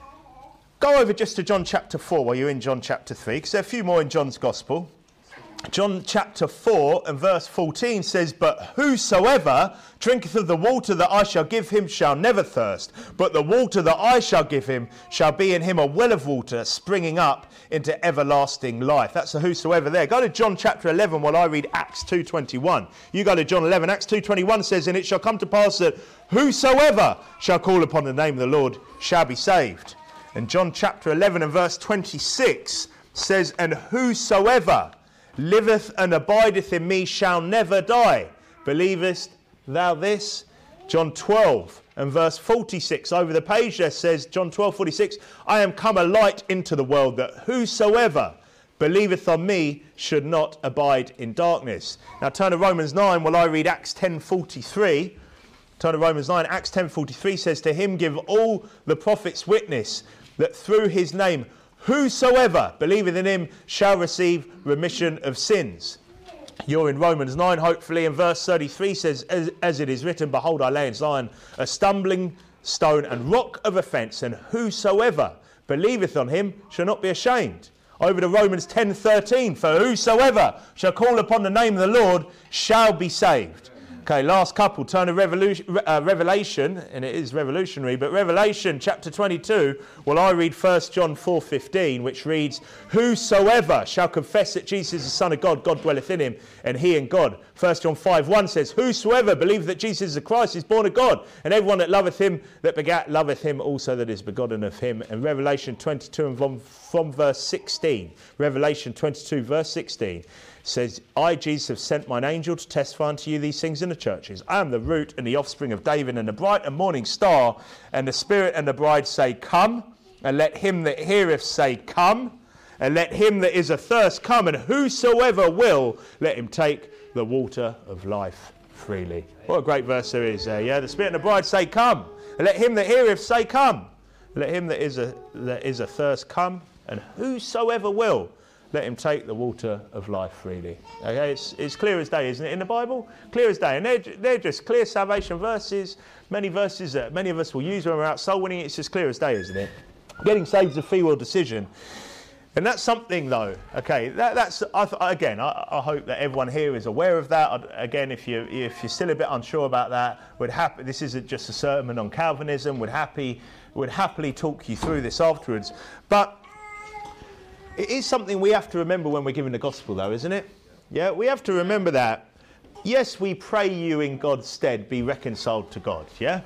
go over just to John chapter four while you're in John chapter three, because there are a few more in John's Gospel. John chapter four and verse fourteen says, "But whosoever drinketh of the water that I shall give him shall never thirst, but the water that I shall give him shall be in him a well of water springing up into everlasting life." That's the whosoever there. Go to John chapter eleven while I read Acts two twenty-one. You go to John eleven. Acts two twenty-one says, "And it shall come to pass that whosoever shall call upon the name of the Lord shall be saved." And John chapter eleven and verse twenty-six says, "And whosoever liveth and abideth in me shall never die. Believest thou this?" John twelve and verse forty-six over the page there says, John twelve forty-six, "I am come a light into the world, that whosoever believeth on me should not abide in darkness." Now turn to Romans nine while I read Acts ten forty-three. Turn to Romans nine. Acts ten forty-three says, "To him give all the prophets witness that through his name whosoever believeth in him shall receive remission of sins." You're in Romans nine, hopefully, and verse thirty-three says, as, as it is written, "Behold, I lay in Zion a stumbling stone and rock of offence, and whosoever believeth on him shall not be ashamed." Over to Romans ten thirteen, "For whosoever shall call upon the name of the Lord shall be saved." Okay, last couple. Turn to Revolution, uh, Revelation, and it is revolutionary, but Revelation chapter twenty-two, well, I read First John four fifteen, which reads, whosoever shall confess that Jesus is the Son of God, God dwelleth in him, and he in God. First John five one says, whosoever believeth that Jesus is the Christ is born of God, and everyone that loveth him that begat loveth him also that is begotten of him. And Revelation twenty-two and from, from verse sixteen, Revelation twenty-two verse sixteen, says, I, Jesus, have sent mine angel to testify unto you these things in the churches. I am the root and the offspring of David and the bright and morning star. And the Spirit and the bride say, come. And let him that heareth say, come. And let him that is athirst come. And whosoever will, let him take the water of life freely. What a great verse there is there, yeah? The Spirit and the bride say, come. And let him that heareth say, come. Let him that is a that is athirst come. And whosoever will, let him take the water of life freely. Okay, it's, it's clear as day, isn't it, in the Bible? Clear as day. And they're, they're just clear salvation verses, many verses that many of us will use when we're out soul winning. It's just clear as day, isn't it? Getting saved is a free will decision. And that's something, though, okay, that, that's, I th- again, I, I hope that everyone here is aware of that. I'd, again, if, you, if you're still a bit unsure about that, would happy, this isn't just a sermon on Calvinism, would, happy, would happily talk you through this afterwards. But it is something we have to remember when we're giving the gospel, though, isn't it? Yeah, we have to remember that. Yes, we pray you in God's stead be reconciled to God, yeah?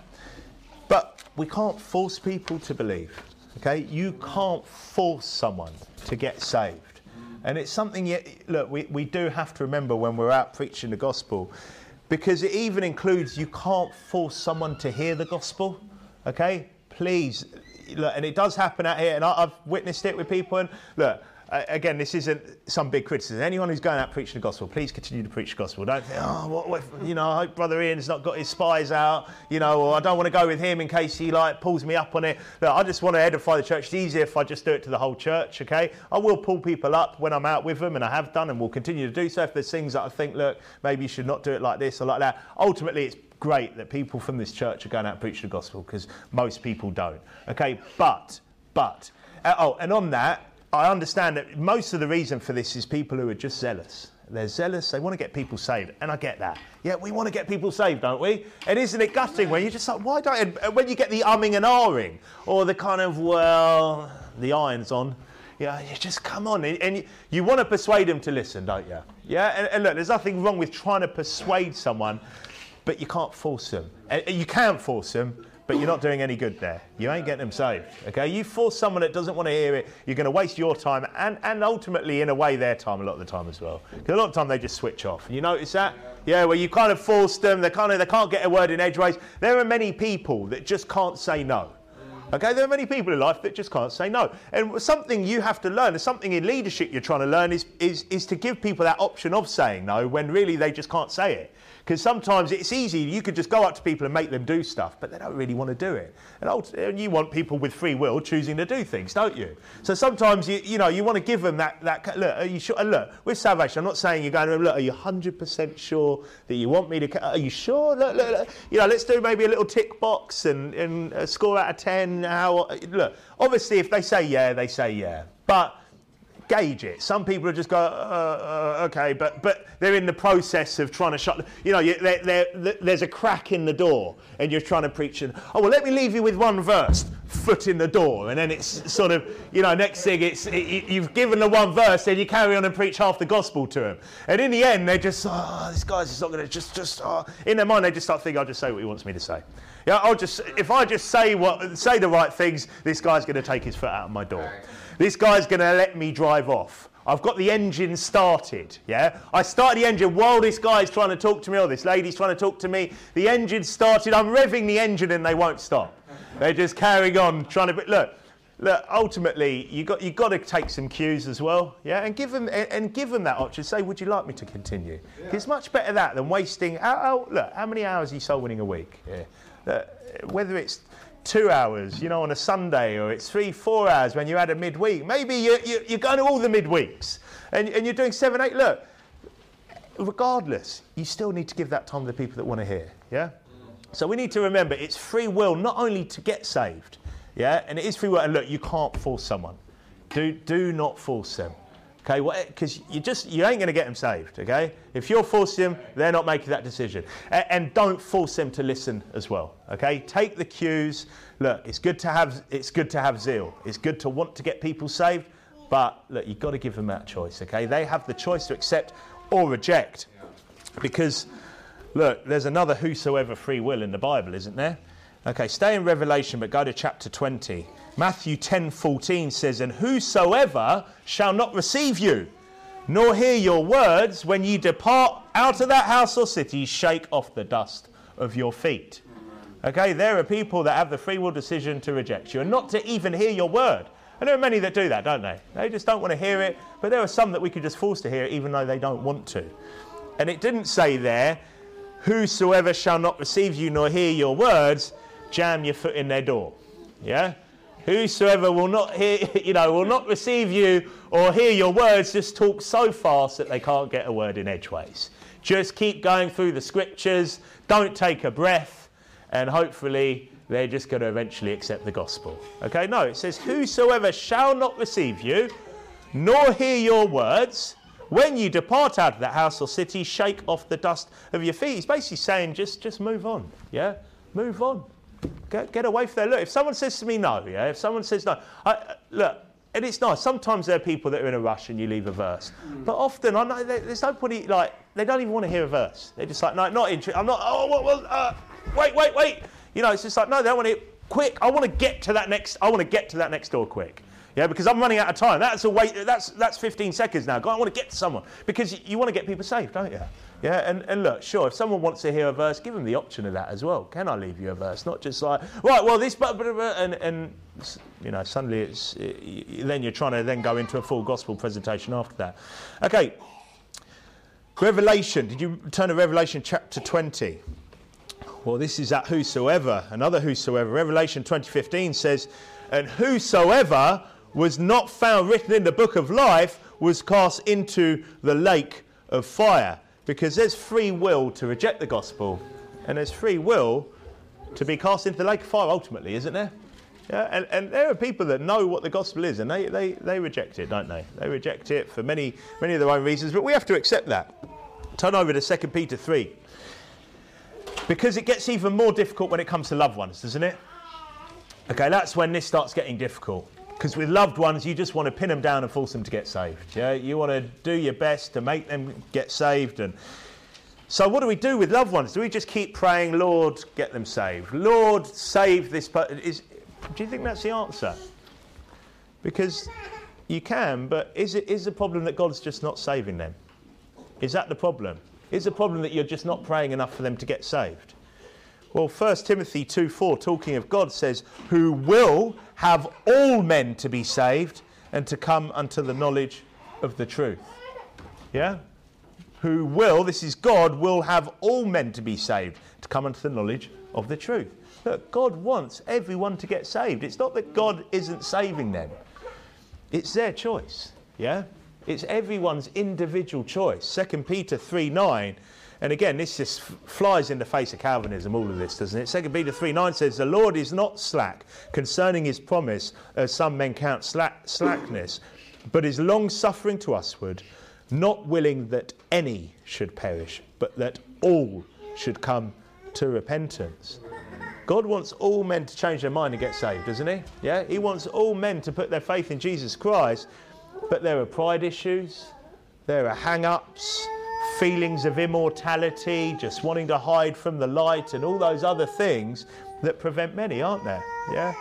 But we can't force people to believe, okay? You can't force someone to get saved. And it's something, you, look, we, we do have to remember when we're out preaching the gospel, because it even includes you can't force someone to hear the gospel, okay? Please. Look, and it does happen out here, and I, I've witnessed it with people. And look, uh, again, this isn't some big criticism. Anyone who's going out preaching the gospel, please continue to preach the gospel. Don't think, oh, what, what, you know, I hope Brother Ian's not got his spies out, you know, or I don't want to go with him in case he like pulls me up on it. Look, I just want to edify the church. It's easier if I just do it to the whole church, okay? I will pull people up when I'm out with them, and I have done, and will continue to do so. If there's things that I think, look, maybe you should not do it like this or like that. Ultimately, it's great that people from this church are going out and preaching the gospel, because most people don't. Okay, but, but, uh, oh, and on that, I understand that most of the reason for this is people who are just zealous. They're zealous, they want to get people saved, and I get that. Yeah, we want to get people saved, don't we? And isn't it gutting when you're just like, why don't, and when you get the umming and ahhing, or the kind of, well, the iron's on, yeah, you just come on, and you, you want to persuade them to listen, don't you? Yeah, and, and look, there's nothing wrong with trying to persuade someone, but you can't force them. And you can force them, but you're not doing any good there. You ain't getting them saved, okay? You force someone that doesn't want to hear it, you're going to waste your time and, and ultimately, in a way, their time a lot of the time as well. Because a lot of the time, they just switch off. You notice that? Yeah, well, you kind of force them, they kind of they can't get a word in edgeways. There are many people that just can't say no. Okay, there are many people in life that just can't say no. And something you have to learn, something in leadership you're trying to learn is, is, is to give people that option of saying no when really they just can't say it. Because sometimes it's easy, you could just go up to people and make them do stuff, but they don't really want to do it. And you want people with free will choosing to do things, don't you? So sometimes, you you know, you want to give them that, that look, are you sure? And look, with salvation, I'm not saying you're going to, look, are you one hundred percent sure that you want me to, are you sure? Look, look, look. You know, let's do maybe a little tick box and, and a score out of ten. How, look, obviously if they say yeah, they say yeah. But gauge it. Some people are just go, uh, uh, okay, but but they're in the process of trying to shut, you know, you, they're, they're, there's a crack in the door and you're trying to preach and, oh, well, let me leave you with one verse, foot in the door. And then it's sort of, you know, next thing it's, it, you've given the one verse, then you carry on and preach half the gospel to them. And in the end, they're just, oh, this guy's just not going to just, just, oh. In their mind, they just start thinking, I'll just say what he wants me to say. Yeah, I'll just, if I just say what, say the right things, this guy's going to take his foot out of my door. This guy's going to let me drive off. I've got the engine started, yeah? I start the engine while this guy's trying to talk to me or this lady's trying to talk to me. The engine's started. I'm revving the engine and they won't stop. They're just carrying on, trying to... Look, look. Ultimately, you got you got to take some cues as well, yeah? And give them and, and give them that option. Say, would you like me to continue? Yeah. It's much better that than wasting... How, how, look, how many hours are you soul winning a week? Yeah. Look, whether it's two hours, you know, on a Sunday, or it's three, four hours when you had a midweek. Maybe you, you, you're going to all the midweeks and, and you're doing seven, eight. Look, regardless, you still need to give that time to the people that want to hear, yeah? So we need to remember it's free will not only to get saved, yeah? And it is free will. And look, you can't force someone. Do, do not force them. Okay, because you just you ain't going to get them saved. Okay, if you're forcing them, they're not making that decision, and, and don't force them to listen as well. Okay, take the cues. Look, it's good to have it's good to have zeal. It's good to want to get people saved, but look, you've got to give them that choice. Okay, they have the choice to accept or reject, because look, there's another whosoever free will in the Bible, isn't there? Okay, stay in Revelation, but go to chapter twenty. Matthew ten fourteen says, and whosoever shall not receive you, nor hear your words, when ye depart out of that house or city, shake off the dust of your feet. Okay, there are people that have the free will decision to reject you and not to even hear your word. And there are many that do that, don't they? They just don't want to hear it, but there are some that we could just force to hear it even though they don't want to. And it didn't say there, whosoever shall not receive you nor hear your words, jam your foot in their door. Yeah? Whosoever will not hear, you know, will not receive you or hear your words, just talk so fast that they can't get a word in edgeways. Just keep going through the scriptures, don't take a breath, and hopefully they're just going to eventually accept the gospel. Okay, no, it says, whosoever shall not receive you, nor hear your words, when you depart out of that house or city, shake off the dust of your feet. He's basically saying, just, just move on, yeah? Move on. Get, get away from there. Look, if someone says to me no, yeah, if someone says no, I, look, and it's nice. Sometimes there are people that are in a rush and you leave a verse. Mm. But often, I know there's nobody, like, they don't even want to hear a verse. They're just like, no, not interested. I'm not, oh, well, well uh, wait, wait, wait. You know, it's just like, no, they don't want to hear, quick. I want to get to that next, I want to get to that next door quick. Yeah, because I'm running out of time. That's a wait, that's, that's fifteen seconds now. I want to get to someone. Because you, you want to get people saved, don't you? Yeah, and, and look, sure, if someone wants to hear a verse, give them the option of that as well. Can I leave you a verse? Not just like, right, well, this, but, but, but and, and, you know, suddenly it's, it, then you're trying to then go into a full gospel presentation after that. Okay, Revelation. Did you turn to Revelation chapter twenty? Well, this is that whosoever, another whosoever. Revelation twenty fifteen says, and whosoever was not found written in the book of life was cast into the lake of fire. Because there's free will to reject the gospel, and there's free will to be cast into the lake of fire ultimately, isn't there? Yeah, and, and there are people that know what the gospel is, and they, they, they reject it, don't they? They reject it for many, many of their own reasons, but we have to accept that. Turn over to Second Peter three. Because it gets even more difficult when it comes to loved ones, doesn't it? Okay, that's when this starts getting difficult. Because with loved ones, you just want to pin them down and force them to get saved. Yeah, you want to do your best to make them get saved. And so what do we do with loved ones? Do we just keep praying, Lord, get them saved? Lord, save this person? Is, do you think that's the answer? Because you can, but is it is the problem that God's just not saving them? Is that the problem? Is the problem that you're just not praying enough for them to get saved? Well, First Timothy two four, talking of God, says, who will have all men to be saved and to come unto the knowledge of the truth. Yeah? Who will, this is God, will have all men to be saved, to come unto the knowledge of the truth. Look, God wants everyone to get saved. It's not that God isn't saving them. It's their choice. Yeah? It's everyone's individual choice. Second Peter three nine. And again, this just flies in the face of Calvinism, all of this, doesn't it? Second Peter three nine says, the Lord is not slack concerning his promise, as some men count slack, slackness, but is long-suffering to usward, not willing that any should perish, but that all should come to repentance. God wants all men to change their mind and get saved, doesn't he? Yeah, he wants all men to put their faith in Jesus Christ, but there are pride issues, there are hang-ups, feelings of immortality, just wanting to hide from the light, and all those other things that prevent many, aren't there? Yeah.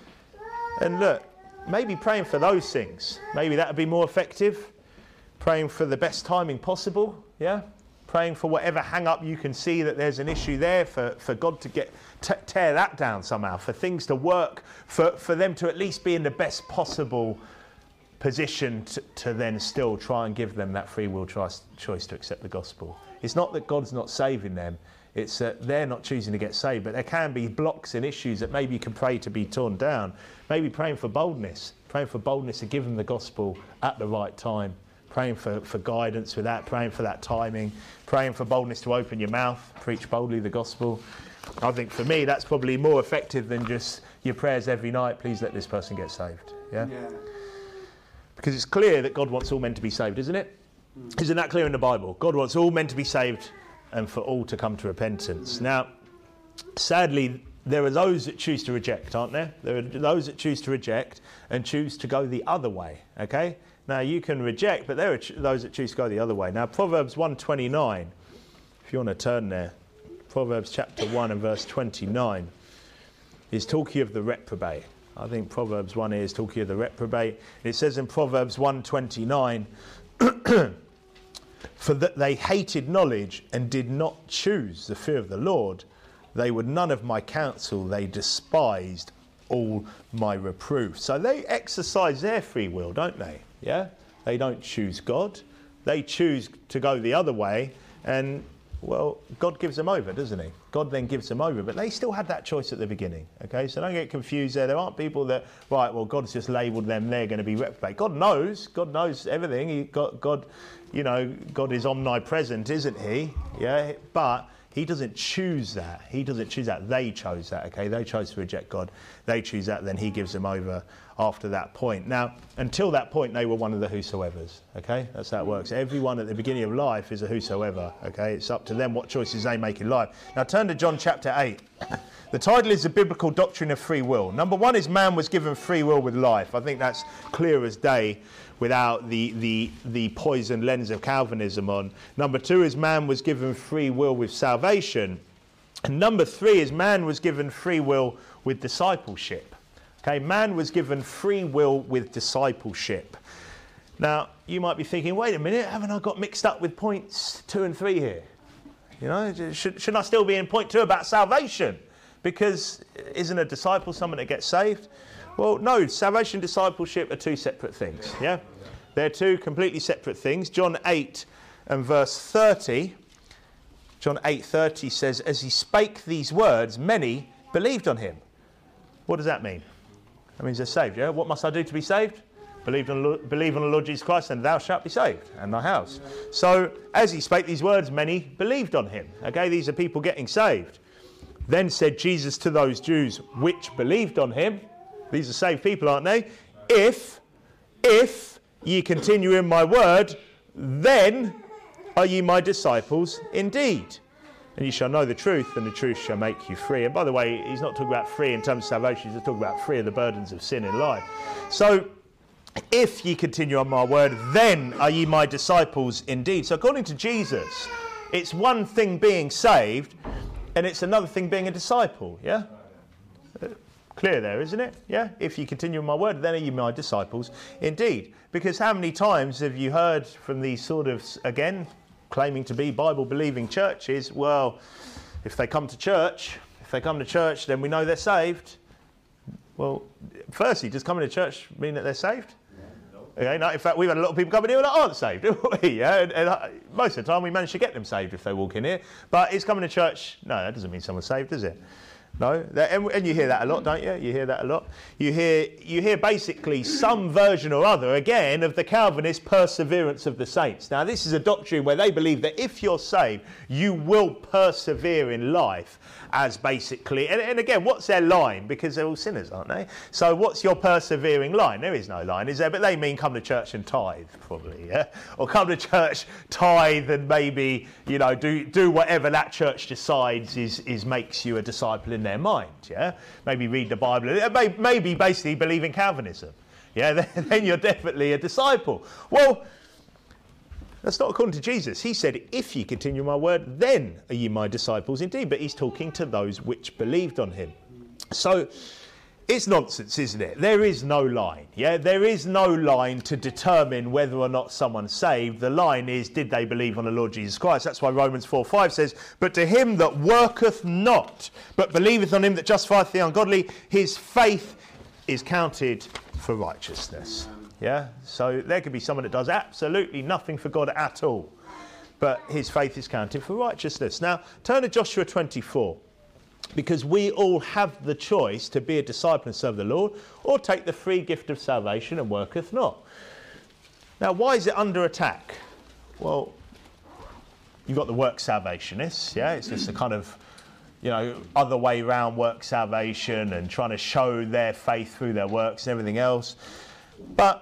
And look, maybe praying for those things, maybe that would be more effective. Praying for the best timing possible, yeah. Praying for whatever hang up you can see that there's an issue there, for, for God to get t- tear that down somehow, for things to work, for, for them to at least be in the best possible position to, to then still try and give them that free will choice, choice to accept the gospel. It's not that God's not saving them, it's that they're not choosing to get saved, but there can be blocks and issues that maybe you can pray to be torn down. Maybe praying for boldness, praying for boldness to give them the gospel at the right time, praying for, for guidance with that, praying for that timing, praying for boldness to open your mouth, preach boldly the gospel. I think for me that's probably more effective than just your prayers every night, please let this person get saved. Yeah. yeah. Because it's clear that God wants all men to be saved, isn't it? Mm. Isn't that clear in the Bible? God wants all men to be saved and for all to come to repentance. Now, sadly, there are those that choose to reject, aren't there? There are those that choose to reject and choose to go the other way, okay? Now, you can reject, but there are ch- those that choose to go the other way. Now, Proverbs one twenty-nine, if you want to turn there, Proverbs chapter one and verse twenty-nine, is talking of the reprobate. I think Proverbs one is talking of the reprobate. It says in Proverbs one twenty-nine, for that they hated knowledge and did not choose the fear of the Lord, they would none of my counsel, they despised all my reproof. So they exercise their free will, don't they? Yeah? They don't choose God. They choose to go the other way, and well, God gives them over, doesn't he? God then gives them over, but they still had that choice at the beginning, okay? So don't get confused there. There aren't people that, right, well, God's just labelled them, they're going to be reprobate. God knows. God knows everything. He, God, God, you know, God is omnipresent, isn't he? Yeah, but he doesn't choose that. He doesn't choose that. They chose that, okay? They chose to reject God. They choose that, then he gives them over after that point. Now, until that point, they were one of the whosoevers, okay? That's how it works. Everyone at the beginning of life is a whosoever, okay? It's up to them what choices they make in life. Now, turn to John chapter eight. The title is The Biblical Doctrine of Free Will. Number one is man was given free will with life. I think that's clear as day without the, the, the poison lens of Calvinism on. Number two is man was given free will with salvation. And number three is man was given free will with discipleship. Okay, man was given free will with discipleship. Now, you might be thinking, wait a minute, haven't I got mixed up with points two and three here? You know, should, shouldn't I still be in point two about salvation? Because isn't a disciple someone that gets saved? Well, no, salvation and discipleship are two separate things, yeah? They're two completely separate things. John eight and verse thirty, John eight thirty says, as he spake these words, many believed on him. What does that mean? That means they're saved, yeah? What must I do to be saved? Believe on, believe on the Lord Jesus Christ and thou shalt be saved, and thy house. So, as he spake these words, many believed on him. Okay, these are people getting saved. Then said Jesus to those Jews which believed on him, these are saved people, aren't they? If, if ye continue in my word, then are ye my disciples indeed. And you shall know the truth, and the truth shall make you free. And by the way, he's not talking about free in terms of salvation, he's talking about free of the burdens of sin in life. So, if ye continue on my word, then are ye my disciples indeed. So according to Jesus, it's one thing being saved, and it's another thing being a disciple, yeah? Uh, clear there, isn't it? Yeah? If you continue on my word, then are you my disciples indeed. Because how many times have you heard from these sort of, again, claiming to be Bible-believing churches, well, if they come to church, if they come to church, then we know they're saved. Well, firstly, does coming to church mean that they're saved? Okay, no, in fact, we've had a lot of people coming here that aren't saved, haven't we? Yeah, and, and uh, most of the time we manage to get them saved if they walk in here. But is coming to church, no, that doesn't mean someone's saved, does it? No, that, and, and you hear that a lot, don't you? You hear that a lot. You hear, you hear basically some version or other, again, of the Calvinist perseverance of the saints. Now, this is a doctrine where they believe that if you're saved, you will persevere in life as basically, and, and again, what's their line? Because they're all sinners, aren't they? So what's your persevering line? There is no line, is there? But they mean come to church and tithe, probably, yeah? Or come to church, tithe, and maybe, you know, do do whatever that church decides is, is makes you a disciple in their mind, yeah? Maybe read the Bible, maybe basically believe in Calvinism, yeah? Then you're definitely a disciple. Well, that's not according to Jesus. He said, if ye continue my word, then are ye my disciples indeed. But he's talking to those which believed on him. So it's nonsense, isn't it? There is no line. Yeah, there is no line to determine whether or not someone's saved. The line is, did they believe on the Lord Jesus Christ? That's why Romans four five says, but to him that worketh not, but believeth on him that justifieth the ungodly, his faith is counted for righteousness. Yeah, so there could be someone that does absolutely nothing for God at all, but his faith is counted for righteousness. Now, turn to Joshua twenty-four, because we all have the choice to be a disciple and serve the Lord, or take the free gift of salvation and worketh not. Now, why is it under attack? Well, you've got the work salvationists, yeah, it's just a kind of, you know, other way round work salvation and trying to show their faith through their works and everything else. But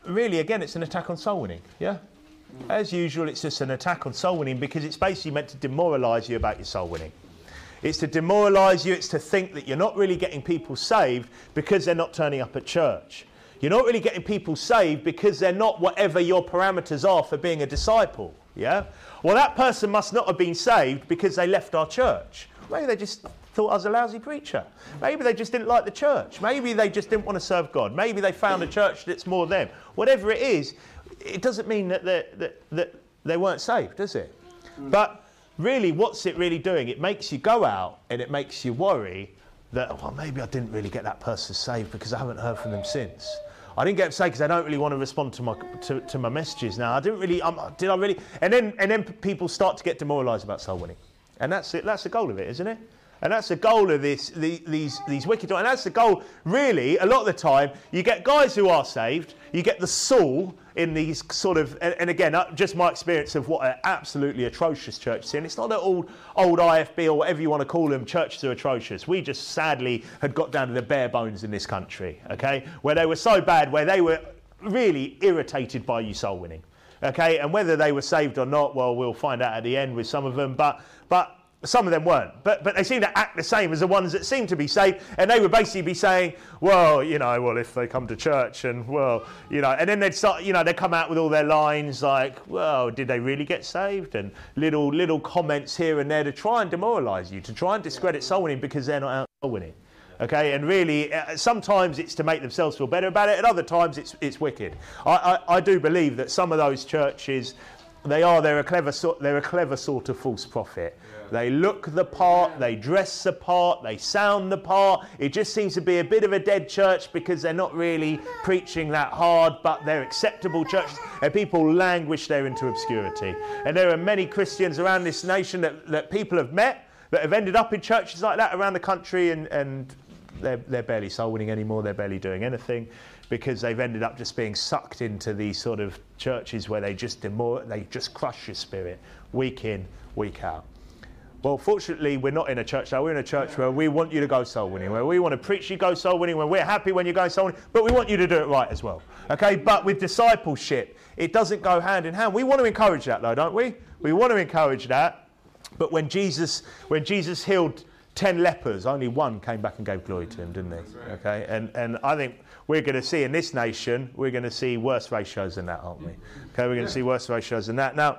really, again, it's an attack on soul winning, yeah? As usual, it's just an attack on soul winning because it's basically meant to demoralise you about your soul winning. It's to demoralise you, it's to think that you're not really getting people saved because they're not turning up at church. You're not really getting people saved because they're not whatever your parameters are for being a disciple, yeah? Well, that person must not have been saved because they left our church. Maybe they just thought I was a lousy preacher. Maybe they just didn't like the church. Maybe they just didn't want to serve God. Maybe they found a church that's more them. Whatever it is, it doesn't mean that, that, that they weren't saved, does it? Mm. But really, what's it really doing? It makes you go out and it makes you worry that, well, maybe I didn't really get that person saved because I haven't heard from them since. I didn't get them saved because I don't really want to respond to my to, to my messages now. I didn't really, um, did I really? And then and then people start to get demoralised about soul winning. And that's it. That's the goal of it, isn't it? And that's the goal of this, the, these these wicked. And that's the goal, really, a lot of the time. You get guys who are saved. You get the Saul in these sort of, and, and again, uh, just my experience of what an absolutely atrocious church is. And it's not that old, old I F B or whatever you want to call them, churches are atrocious. We just sadly had got down to the bare bones in this country, okay, where they were so bad, where they were really irritated by you soul winning, okay, and whether they were saved or not, well, we'll find out at the end with some of them, but but. Some of them weren't, but but they seem to act the same as the ones that seem to be saved, and they would basically be saying, well, you know, well, if they come to church, and well, you know, and then they'd start, you know, they'd come out with all their lines like, well, did they really get saved? And little little comments here and there to try and demoralise you, to try and discredit soul winning because they're not out soul winning. Okay, and really, uh, sometimes it's to make themselves feel better about it, and other times it's it's wicked. I I, I do believe that some of those churches, they are they're a clever sort they're a clever sort of false prophet. They look the part, they dress the part, they sound the part. It just seems to be a bit of a dead church because they're not really preaching that hard, but they're acceptable churches, and people languish there into obscurity. And there are many Christians around this nation that, that people have met that have ended up in churches like that around the country, and, and they're, they're barely soul winning anymore, they're barely doing anything, because they've ended up just being sucked into these sort of churches where they just demor- they just crush your spirit week in, week out. Well, fortunately, we're not in a church now. We're in a church where we want you to go soul winning, where we want to preach you go soul winning, where we're happy when you go soul winning, but we want you to do it right as well. Okay, but with discipleship, it doesn't go hand in hand. We want to encourage that, though, don't we? We want to encourage that. But when Jesus, when Jesus healed ten lepers, only one came back and gave glory to him, didn't he? Okay, and and I think we're going to see in this nation, we're going to see worse ratios than that, aren't we? Okay, we're going to see worse ratios than that. Now,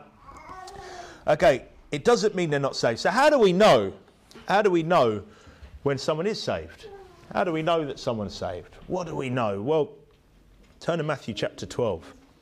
okay. It doesn't mean they're not saved. So how do we know? How do we know when someone is saved? How do we know that someone's saved? What do we know? Well, turn to Matthew chapter twelve.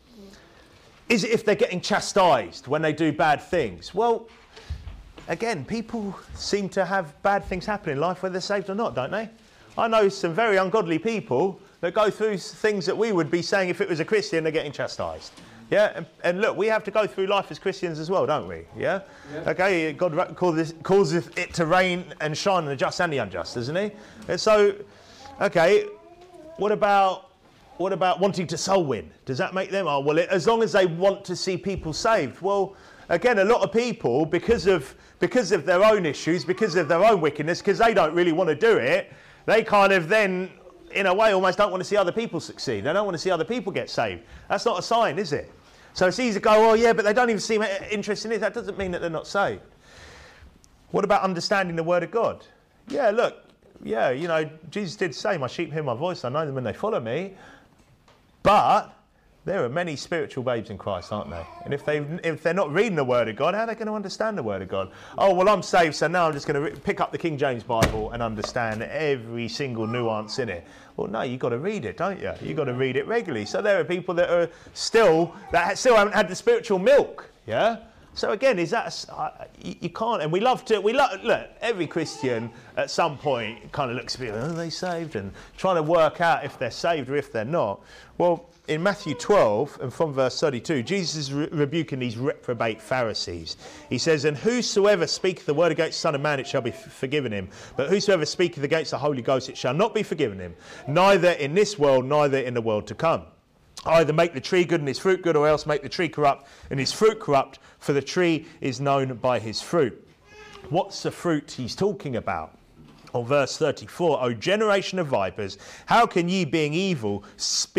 Is it if they're getting chastised when they do bad things? Well, again, people seem to have bad things happen in life whether they're saved or not, don't they? I know some very ungodly people that go through things that we would be saying if it was a Christian, they're getting chastised. Yeah, and, and look, we have to go through life as Christians as well, don't we? Yeah? yeah. Okay, God causes, causes it to rain and shine on the just and the unjust, doesn't he? And so, okay, what about what about wanting to soul win? Does that make them, oh, well, it, as long as they want to see people saved. Well, again, a lot of people, because of because of their own issues, because of their own wickedness, because they don't really want to do it, they kind of then, in a way, almost don't want to see other people succeed. They don't want to see other people get saved. That's not a sign, is it? So it's easy to go, oh yeah, but they don't even seem interested in it. That doesn't mean that they're not saved. What about understanding the Word of God? Yeah, look, yeah, you know, Jesus did say, my sheep hear my voice, I know them when they follow me. But there are many spiritual babes in Christ, aren't they? And if, they, if they're not reading the Word of God, how are they going to understand the Word of God? Oh, well, I'm saved, so now I'm just going to re- pick up the King James Bible and understand every single nuance in it. Well, no, you've got to read it, don't you? You've got to read it regularly. So there are people that are still, that still haven't had the spiritual milk, yeah? So again, is that, uh, you, you can't, and we love to, we love, look, every Christian at some point kind of looks at me, are they saved? And trying to work out if they're saved or if they're not. Well, in Matthew twelve, and from verse thirty-two, Jesus is re- rebuking these reprobate Pharisees. He says, and whosoever speaketh the word against the Son of Man, it shall be f- forgiven him. But whosoever speaketh against the Holy Ghost, it shall not be forgiven him, neither in this world, neither in the world to come. Either make the tree good and his fruit good, or else make the tree corrupt and his fruit corrupt, for the tree is known by his fruit. What's the fruit he's talking about? Or verse thirty-four, O generation of vipers, how can ye, being evil, speak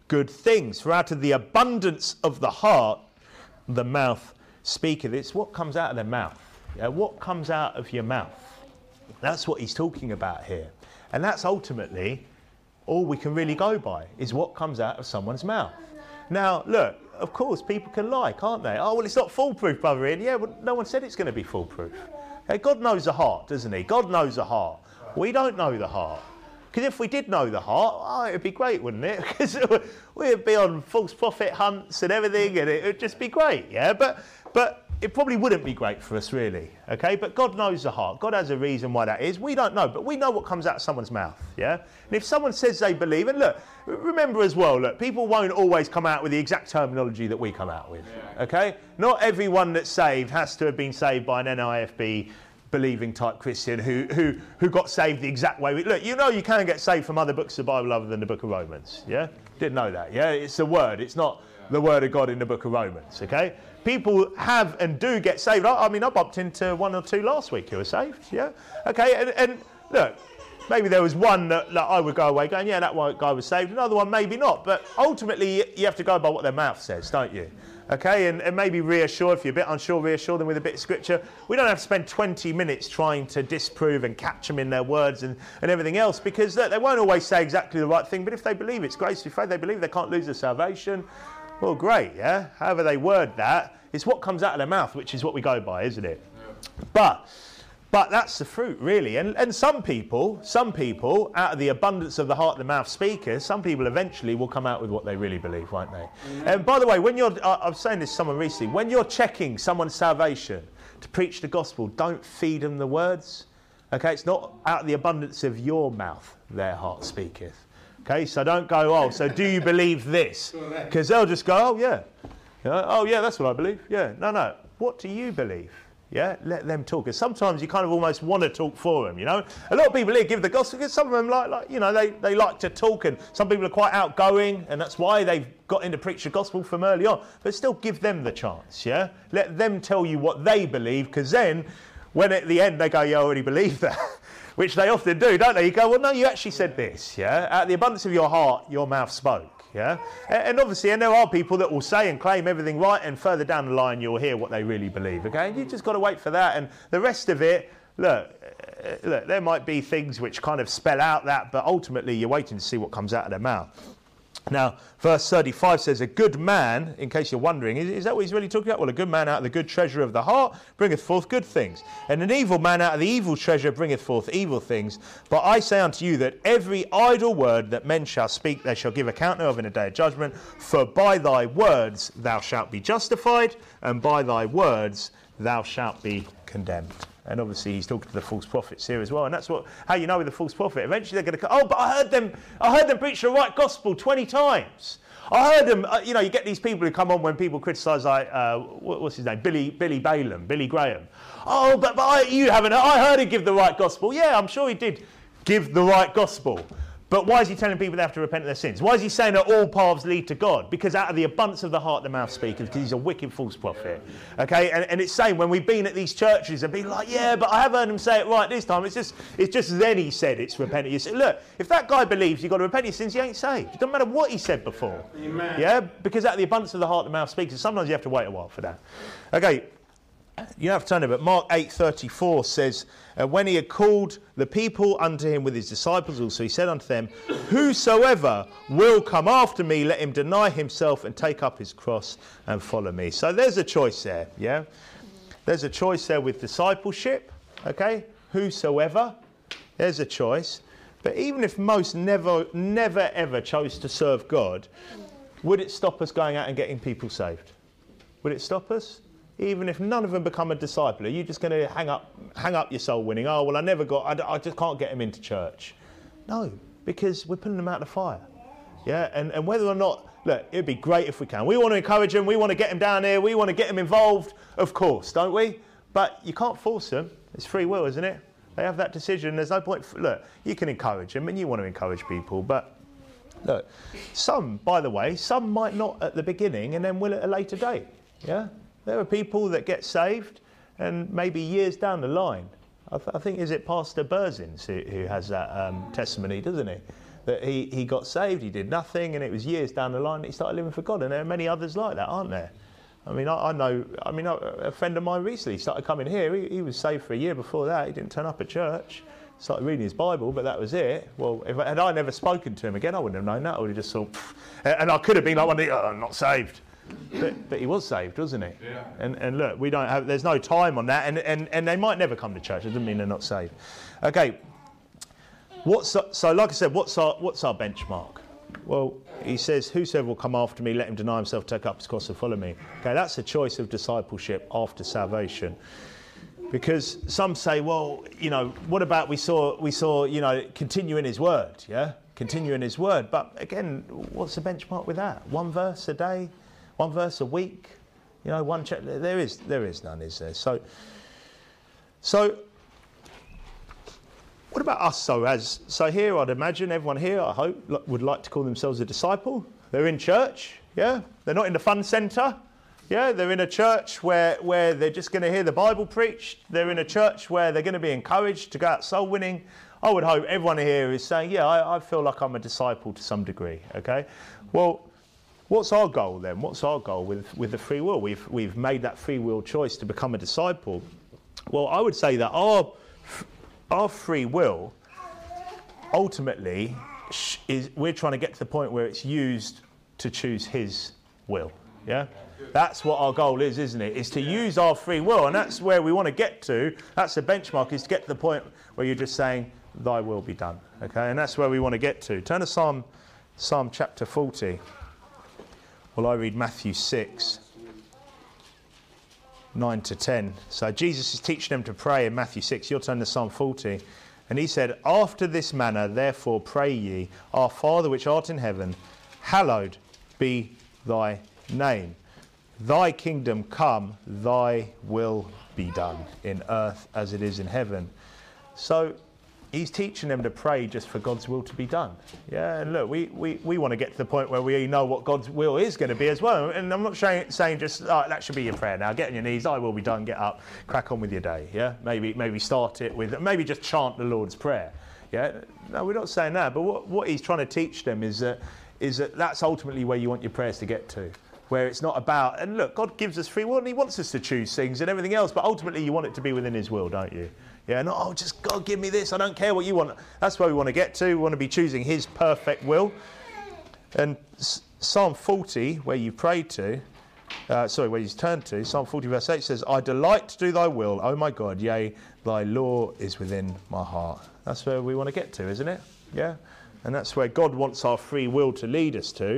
good things. For out of the abundance of the heart, the mouth speaketh. It's what comes out of their mouth. Yeah, what comes out of your mouth? That's what he's talking about here. And that's ultimately all we can really go by, is what comes out of someone's mouth. Now, look, of course, people can lie, can't they? Oh, well, it's not foolproof, Brother Ian. Yeah, well, no one said it's going to be foolproof. Okay, God knows the heart, doesn't he? God knows the heart. We don't know the heart. Because if we did know the heart, oh, it'd be great, wouldn't it? Because we'd be on false prophet hunts and everything, and it would just be great, yeah? But but it probably wouldn't be great for us, really, okay? But God knows the heart. God has a reason why that is. We don't know, but we know what comes out of someone's mouth, yeah? And if someone says they believe, and look, remember as well, look, people won't always come out with the exact terminology that we come out with, okay? Not everyone that's saved has to have been saved by an N I F B believing type Christian who who who got saved the exact way. We, look, you know you can get saved from other books of the Bible other than the book of Romans, yeah? Didn't know that, yeah? It's the word, it's not the word of God in the book of Romans, okay? People have and do get saved. I, I mean, I bumped into one or two last week who were saved, yeah? Okay, and, and look, maybe there was one that, that I would go away going, yeah, that one guy was saved, another one maybe not, but ultimately you have to go by what their mouth says, don't you? Okay, and, and maybe reassure, if you're a bit unsure, reassure them with a bit of scripture. We don't have to spend twenty minutes trying to disprove and catch them in their words and, and everything else, because look, they won't always say exactly the right thing, but if they believe it's grace through faith, they believe they can't lose their salvation, well, great, yeah? However they word that, it's what comes out of their mouth, which is what we go by, isn't it? Yeah. But... But that's the fruit, really. And, and some people, some people, out of the abundance of the heart, the mouth speakers, some people eventually will come out with what they really believe, won't they? Mm-hmm. And by the way, when you're, I, I was saying this to someone recently, when you're checking someone's salvation to preach the gospel, don't feed them the words. Okay, it's not out of the abundance of your mouth their heart speaketh. Okay, so don't go, oh, so do you believe this? Because they'll just go, oh, yeah. You know, oh, yeah, that's what I believe. Yeah, no, no. What do you believe? Yeah, let them talk. Because sometimes you kind of almost want to talk for them, you know. A lot of people here give the gospel because some of them like, like, you know, they, they like to talk, and some people are quite outgoing, and that's why they've got into preach the gospel from early on. But still give them the chance, yeah. Let them tell you what they believe, because then when at the end they go, yeah, I already believe that, which they often do, don't they? You go, well, no, you actually said this, yeah. Out of the abundance of your heart, your mouth spoke. Yeah, and obviously, and there are people that will say and claim everything right, and further down the line you'll hear what they really believe. Okay, and you just got to wait for that, and the rest of it. Look, look, there might be things which kind of spell out that, but ultimately you're waiting to see what comes out of their mouth. Now, verse thirty-five says, a good man, in case you're wondering, is, is that what he's really talking about? Well, a good man out of the good treasure of the heart bringeth forth good things. And an evil man out of the evil treasure bringeth forth evil things. But I say unto you that every idle word that men shall speak, they shall give account of in a day of judgment. For by thy words thou shalt be justified, and by thy words thou shalt be condemned. And obviously he's talking to the false prophets here as well. And that's what how you know with the false prophet. Eventually they're going to go, oh, but I heard them I heard them preach the right gospel twenty times. I heard them, uh, you know, you get these people who come on when people criticise, like, uh, what, what's his name, Billy Billy Balaam, Billy Graham. Oh, but, but I, you haven't, I heard him give the right gospel. Yeah, I'm sure he did give the right gospel. But why is he telling people they have to repent of their sins? Why is he saying that all paths lead to God? Because out of the abundance of the heart, the mouth speaks, because he's a wicked false prophet. Okay, and, and it's saying when we've been at these churches and been like, yeah, but I have heard him say it right this time. It's just it's just then he said it's repent of your sins. Look, if that guy believes you've got to repent of your sins, he ain't saved. It doesn't matter what he said before. Amen. Yeah, because out of the abundance of the heart, the mouth speaks, and sometimes you have to wait a while for that. Okay. You have to turn it, but Mark eight thirty-four says, uh, when he had called the people unto him with his disciples also, he said unto them, whosoever will come after me, let him deny himself and take up his cross and follow me. So there's a choice there, yeah? There's a choice there with discipleship, okay? Whosoever, there's a choice. But even if most never, never, ever chose to serve God, would it stop us going out and getting people saved? Would it stop us? Even if none of them become a disciple, are you just going to hang up hang up your soul winning? Oh, well, I never got, I, I just can't get them into church. No, because we're putting them out of the fire. Yeah, and, and whether or not, look, it'd be great if we can. We want to encourage them, we want to get them down here, we want to get them involved, of course, don't we? But you can't force them. It's free will, isn't it? They have that decision. There's no point, for, look, you can encourage them and you want to encourage people, but look, some, by the way, some might not at the beginning and then will at a later date, yeah? There are people that get saved and maybe years down the line. I, th- I think, is it Pastor Berzins who, who has that um, testimony, doesn't he? that he, he got saved, he did nothing, and it was years down the line that he started living for God. And there are many others like that, aren't there? I mean, I, I know, I mean, a friend of mine recently started coming here. He, he was saved for a year before that. He didn't turn up at church. Started reading his Bible, but that was it. Well, if had I never spoken to him again, I wouldn't have known that. I would have just thought, pfft. And I could have been like one of the, oh, I'm not saved. But, but he was saved, wasn't he? Yeah. And, and look, we don't have, there's no time on that, and, and, and they might never come to church. It doesn't mean they're not saved. Okay. What's so? Like I said, what's our what's our benchmark? Well, he says, whosoever will come after me, let him deny himself, take up his cross and follow me. Okay, that's a choice of discipleship after salvation. Because some say, well, you know, what about we saw, we saw, you know, continue in his word, yeah? Continue in his word. But again, what's the benchmark with that? One verse a day? One verse a week? You know, one chapter? There is, there is none, is there? So, so... What about us, so as so here, I'd imagine everyone here, I hope, would like to call themselves a disciple. They're in church, yeah? They're not in the fun centre, yeah? They're in a church where, where they're just going to hear the Bible preached. They're in a church where they're going to be encouraged to go out soul winning. I would hope everyone here is saying, yeah, I, I feel like I'm a disciple to some degree, okay? Well, what's our goal then? What's our goal with, with the free will? We've, we've made that free will choice to become a disciple. Well, I would say that our... Our free will, ultimately, is we're trying to get to the point where it's used to choose his will. Yeah? That's what our goal is, isn't it? Is to use our free will, and that's where we want to get to. That's the benchmark, is to get to the point where you're just saying, thy will be done. Okay? And that's where we want to get to. Turn to Psalm, Psalm chapter forty. Well, I read Matthew six. nine to ten. So Jesus is teaching them to pray in Matthew six. You'll turn to Psalm forty. And he said, after this manner, therefore pray ye, our Father which art in heaven, hallowed be thy name. Thy kingdom come, thy will be done in earth as it is in heaven. So he's teaching them to pray just for God's will to be done. Yeah, and look, we, we, we want to get to the point where we know what God's will is going to be as well. And I'm not saying, saying just, oh, that should be your prayer now. Get on your knees, thy will be done, get up, crack on with your day. Yeah, maybe maybe start it with, maybe just chant the Lord's Prayer. Yeah, no, we're not saying that. But what, what he's trying to teach them is that, is that that's ultimately where you want your prayers to get to. Where it's not about, and look, God gives us free will and he wants us to choose things and everything else, but ultimately you want it to be within his will, don't you? Yeah, not, oh, just God, give me this. I don't care what you want. That's where we want to get to. We want to be choosing his perfect will. And Psalm forty, where you prayed to, uh, sorry, where you turned to, Psalm forty verse eight says, I delight to do thy will, O my God, yea, thy law is within my heart. That's where we want to get to, isn't it? Yeah? And that's where God wants our free will to lead us to.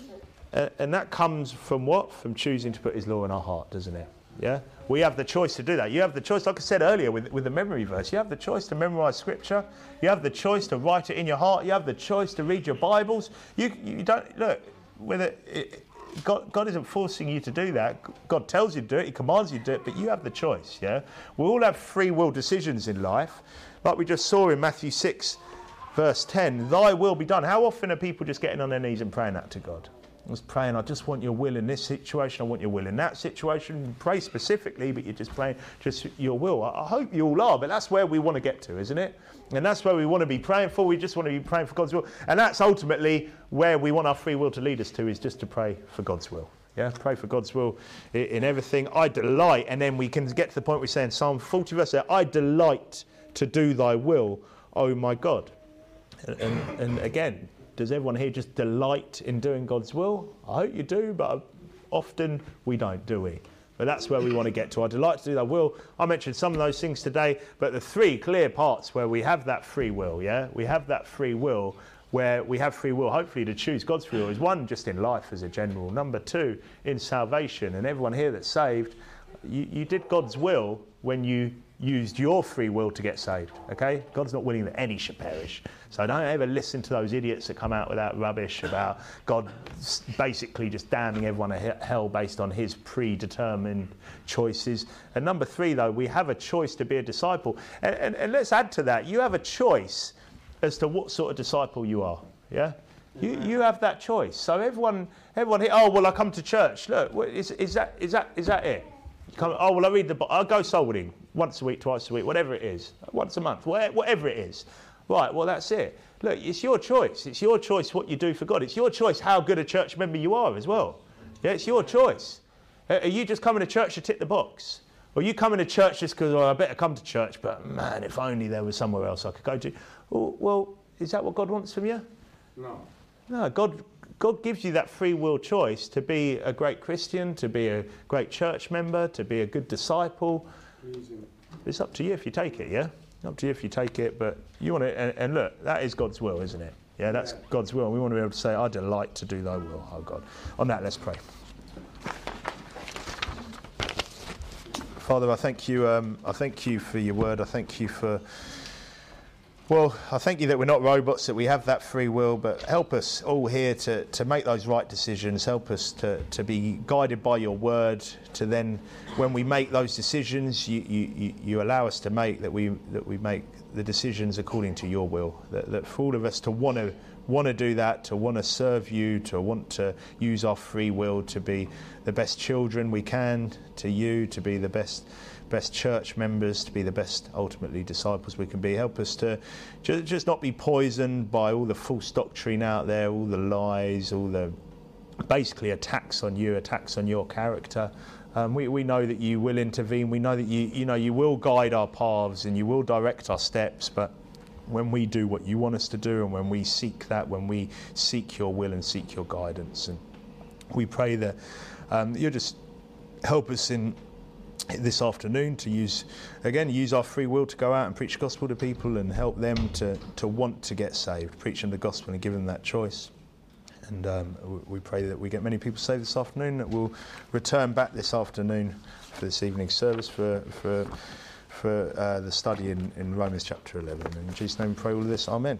Uh, and that comes from what? From choosing to put his law in our heart, doesn't it? Yeah, we have the choice to do that. You have the choice, like I said earlier with, with the memory verse, you have the choice to memorize scripture. You have the choice to write it in your heart. You have the choice to read your Bibles. You you don't, look, whether it, God, God isn't forcing you to do that. God tells you to do it. He commands you to do it, but you have the choice, yeah? We all have free will decisions in life. Like we just saw in Matthew six, verse ten, thy will be done. How often are people just getting on their knees and praying that to God? I was praying, I just want your will in this situation, I want your will in that situation. You pray specifically, but you're just praying just your will. I, I hope you all are, but that's where we want to get to, isn't it? And that's where we want to be praying for. We just want to be praying for God's will. And that's ultimately where we want our free will to lead us to, is just to pray for God's will. Yeah, pray for God's will in, in everything. I delight, and then we can get to the point we're saying, Psalm forty verse eight, I delight to do thy will, O my God. And, and, and again, does everyone here just delight in doing God's will? I hope you do, but often we don't, do we? But that's where we want to get to. I delight to do that will. I mentioned some of those things today, but the three clear parts where we have that free will, yeah? We have that free will where we have free will, hopefully, to choose God's free will is one, just in life as a general. Number two, in salvation. And everyone here that's saved, you, you did God's will when you used your free will to get saved, okay? God's not willing that any should perish. So don't ever listen to those idiots that come out with that rubbish about God basically just damning everyone to hell based on his predetermined choices. And number three, though, we have a choice to be a disciple. And, and, and let's add to that, you have a choice as to what sort of disciple you are, yeah? You you have that choice. So everyone everyone here, oh, well, I come to church. Look, is, is, that, is, that, is that it? You come, oh, well, I read the Bible. I'll go soul winning once a week, twice a week, whatever it is, once a month, whatever it is. Right, well, that's it. Look, it's your choice. It's your choice what you do for God. It's your choice how good a church member you are as well. Yeah, it's your choice. Are you just coming to church to tick the box? Or are you coming to church just because, oh, I better come to church, but man, if only there was somewhere else I could go to. Well, well, is that what God wants from you? No. No, God, God gives you that free will choice to be a great Christian, to be a great church member, to be a good disciple. Pleasing. It's up to you if you take it, yeah? Up to you if you take it, but you want to, and, and look, that is God's will, isn't it? Yeah, that's yeah. God's will. We want to be able to say, I delight to do thy will, oh God. On that, let's pray. Father, I thank you, um, I thank you for your word. I thank you for, well, I thank you that we're not robots, that we have that free will, but help us all here to, to make those right decisions. Help us to, to be guided by your word, to then, when we make those decisions, you, you, you allow us to make, that we that we make the decisions according to your will. That, that for all of us to want to want to do that, to want to serve you, to want to use our free will to be the best children we can to you, to be the best best church members, to be the best, ultimately, disciples we can be. Help us to ju- just not be poisoned by all the false doctrine out there, all the lies, all the basically attacks on you, attacks on your character. Um, we, we know that you will intervene. We know that you, you know, you will guide our paths and you will direct our steps. But when we do what you want us to do, and when we seek that, when we seek your will and seek your guidance, and we pray that um, you'll just help us in this afternoon to use, again, use our free will to go out and preach the gospel to people and help them to, to want to get saved, preach them the gospel and give them that choice. And um, we pray that we get many people saved this afternoon, that we'll return back this afternoon for this evening's service for for for uh, the study in, in Romans chapter eleven. In Jesus' name we pray all of this. Amen.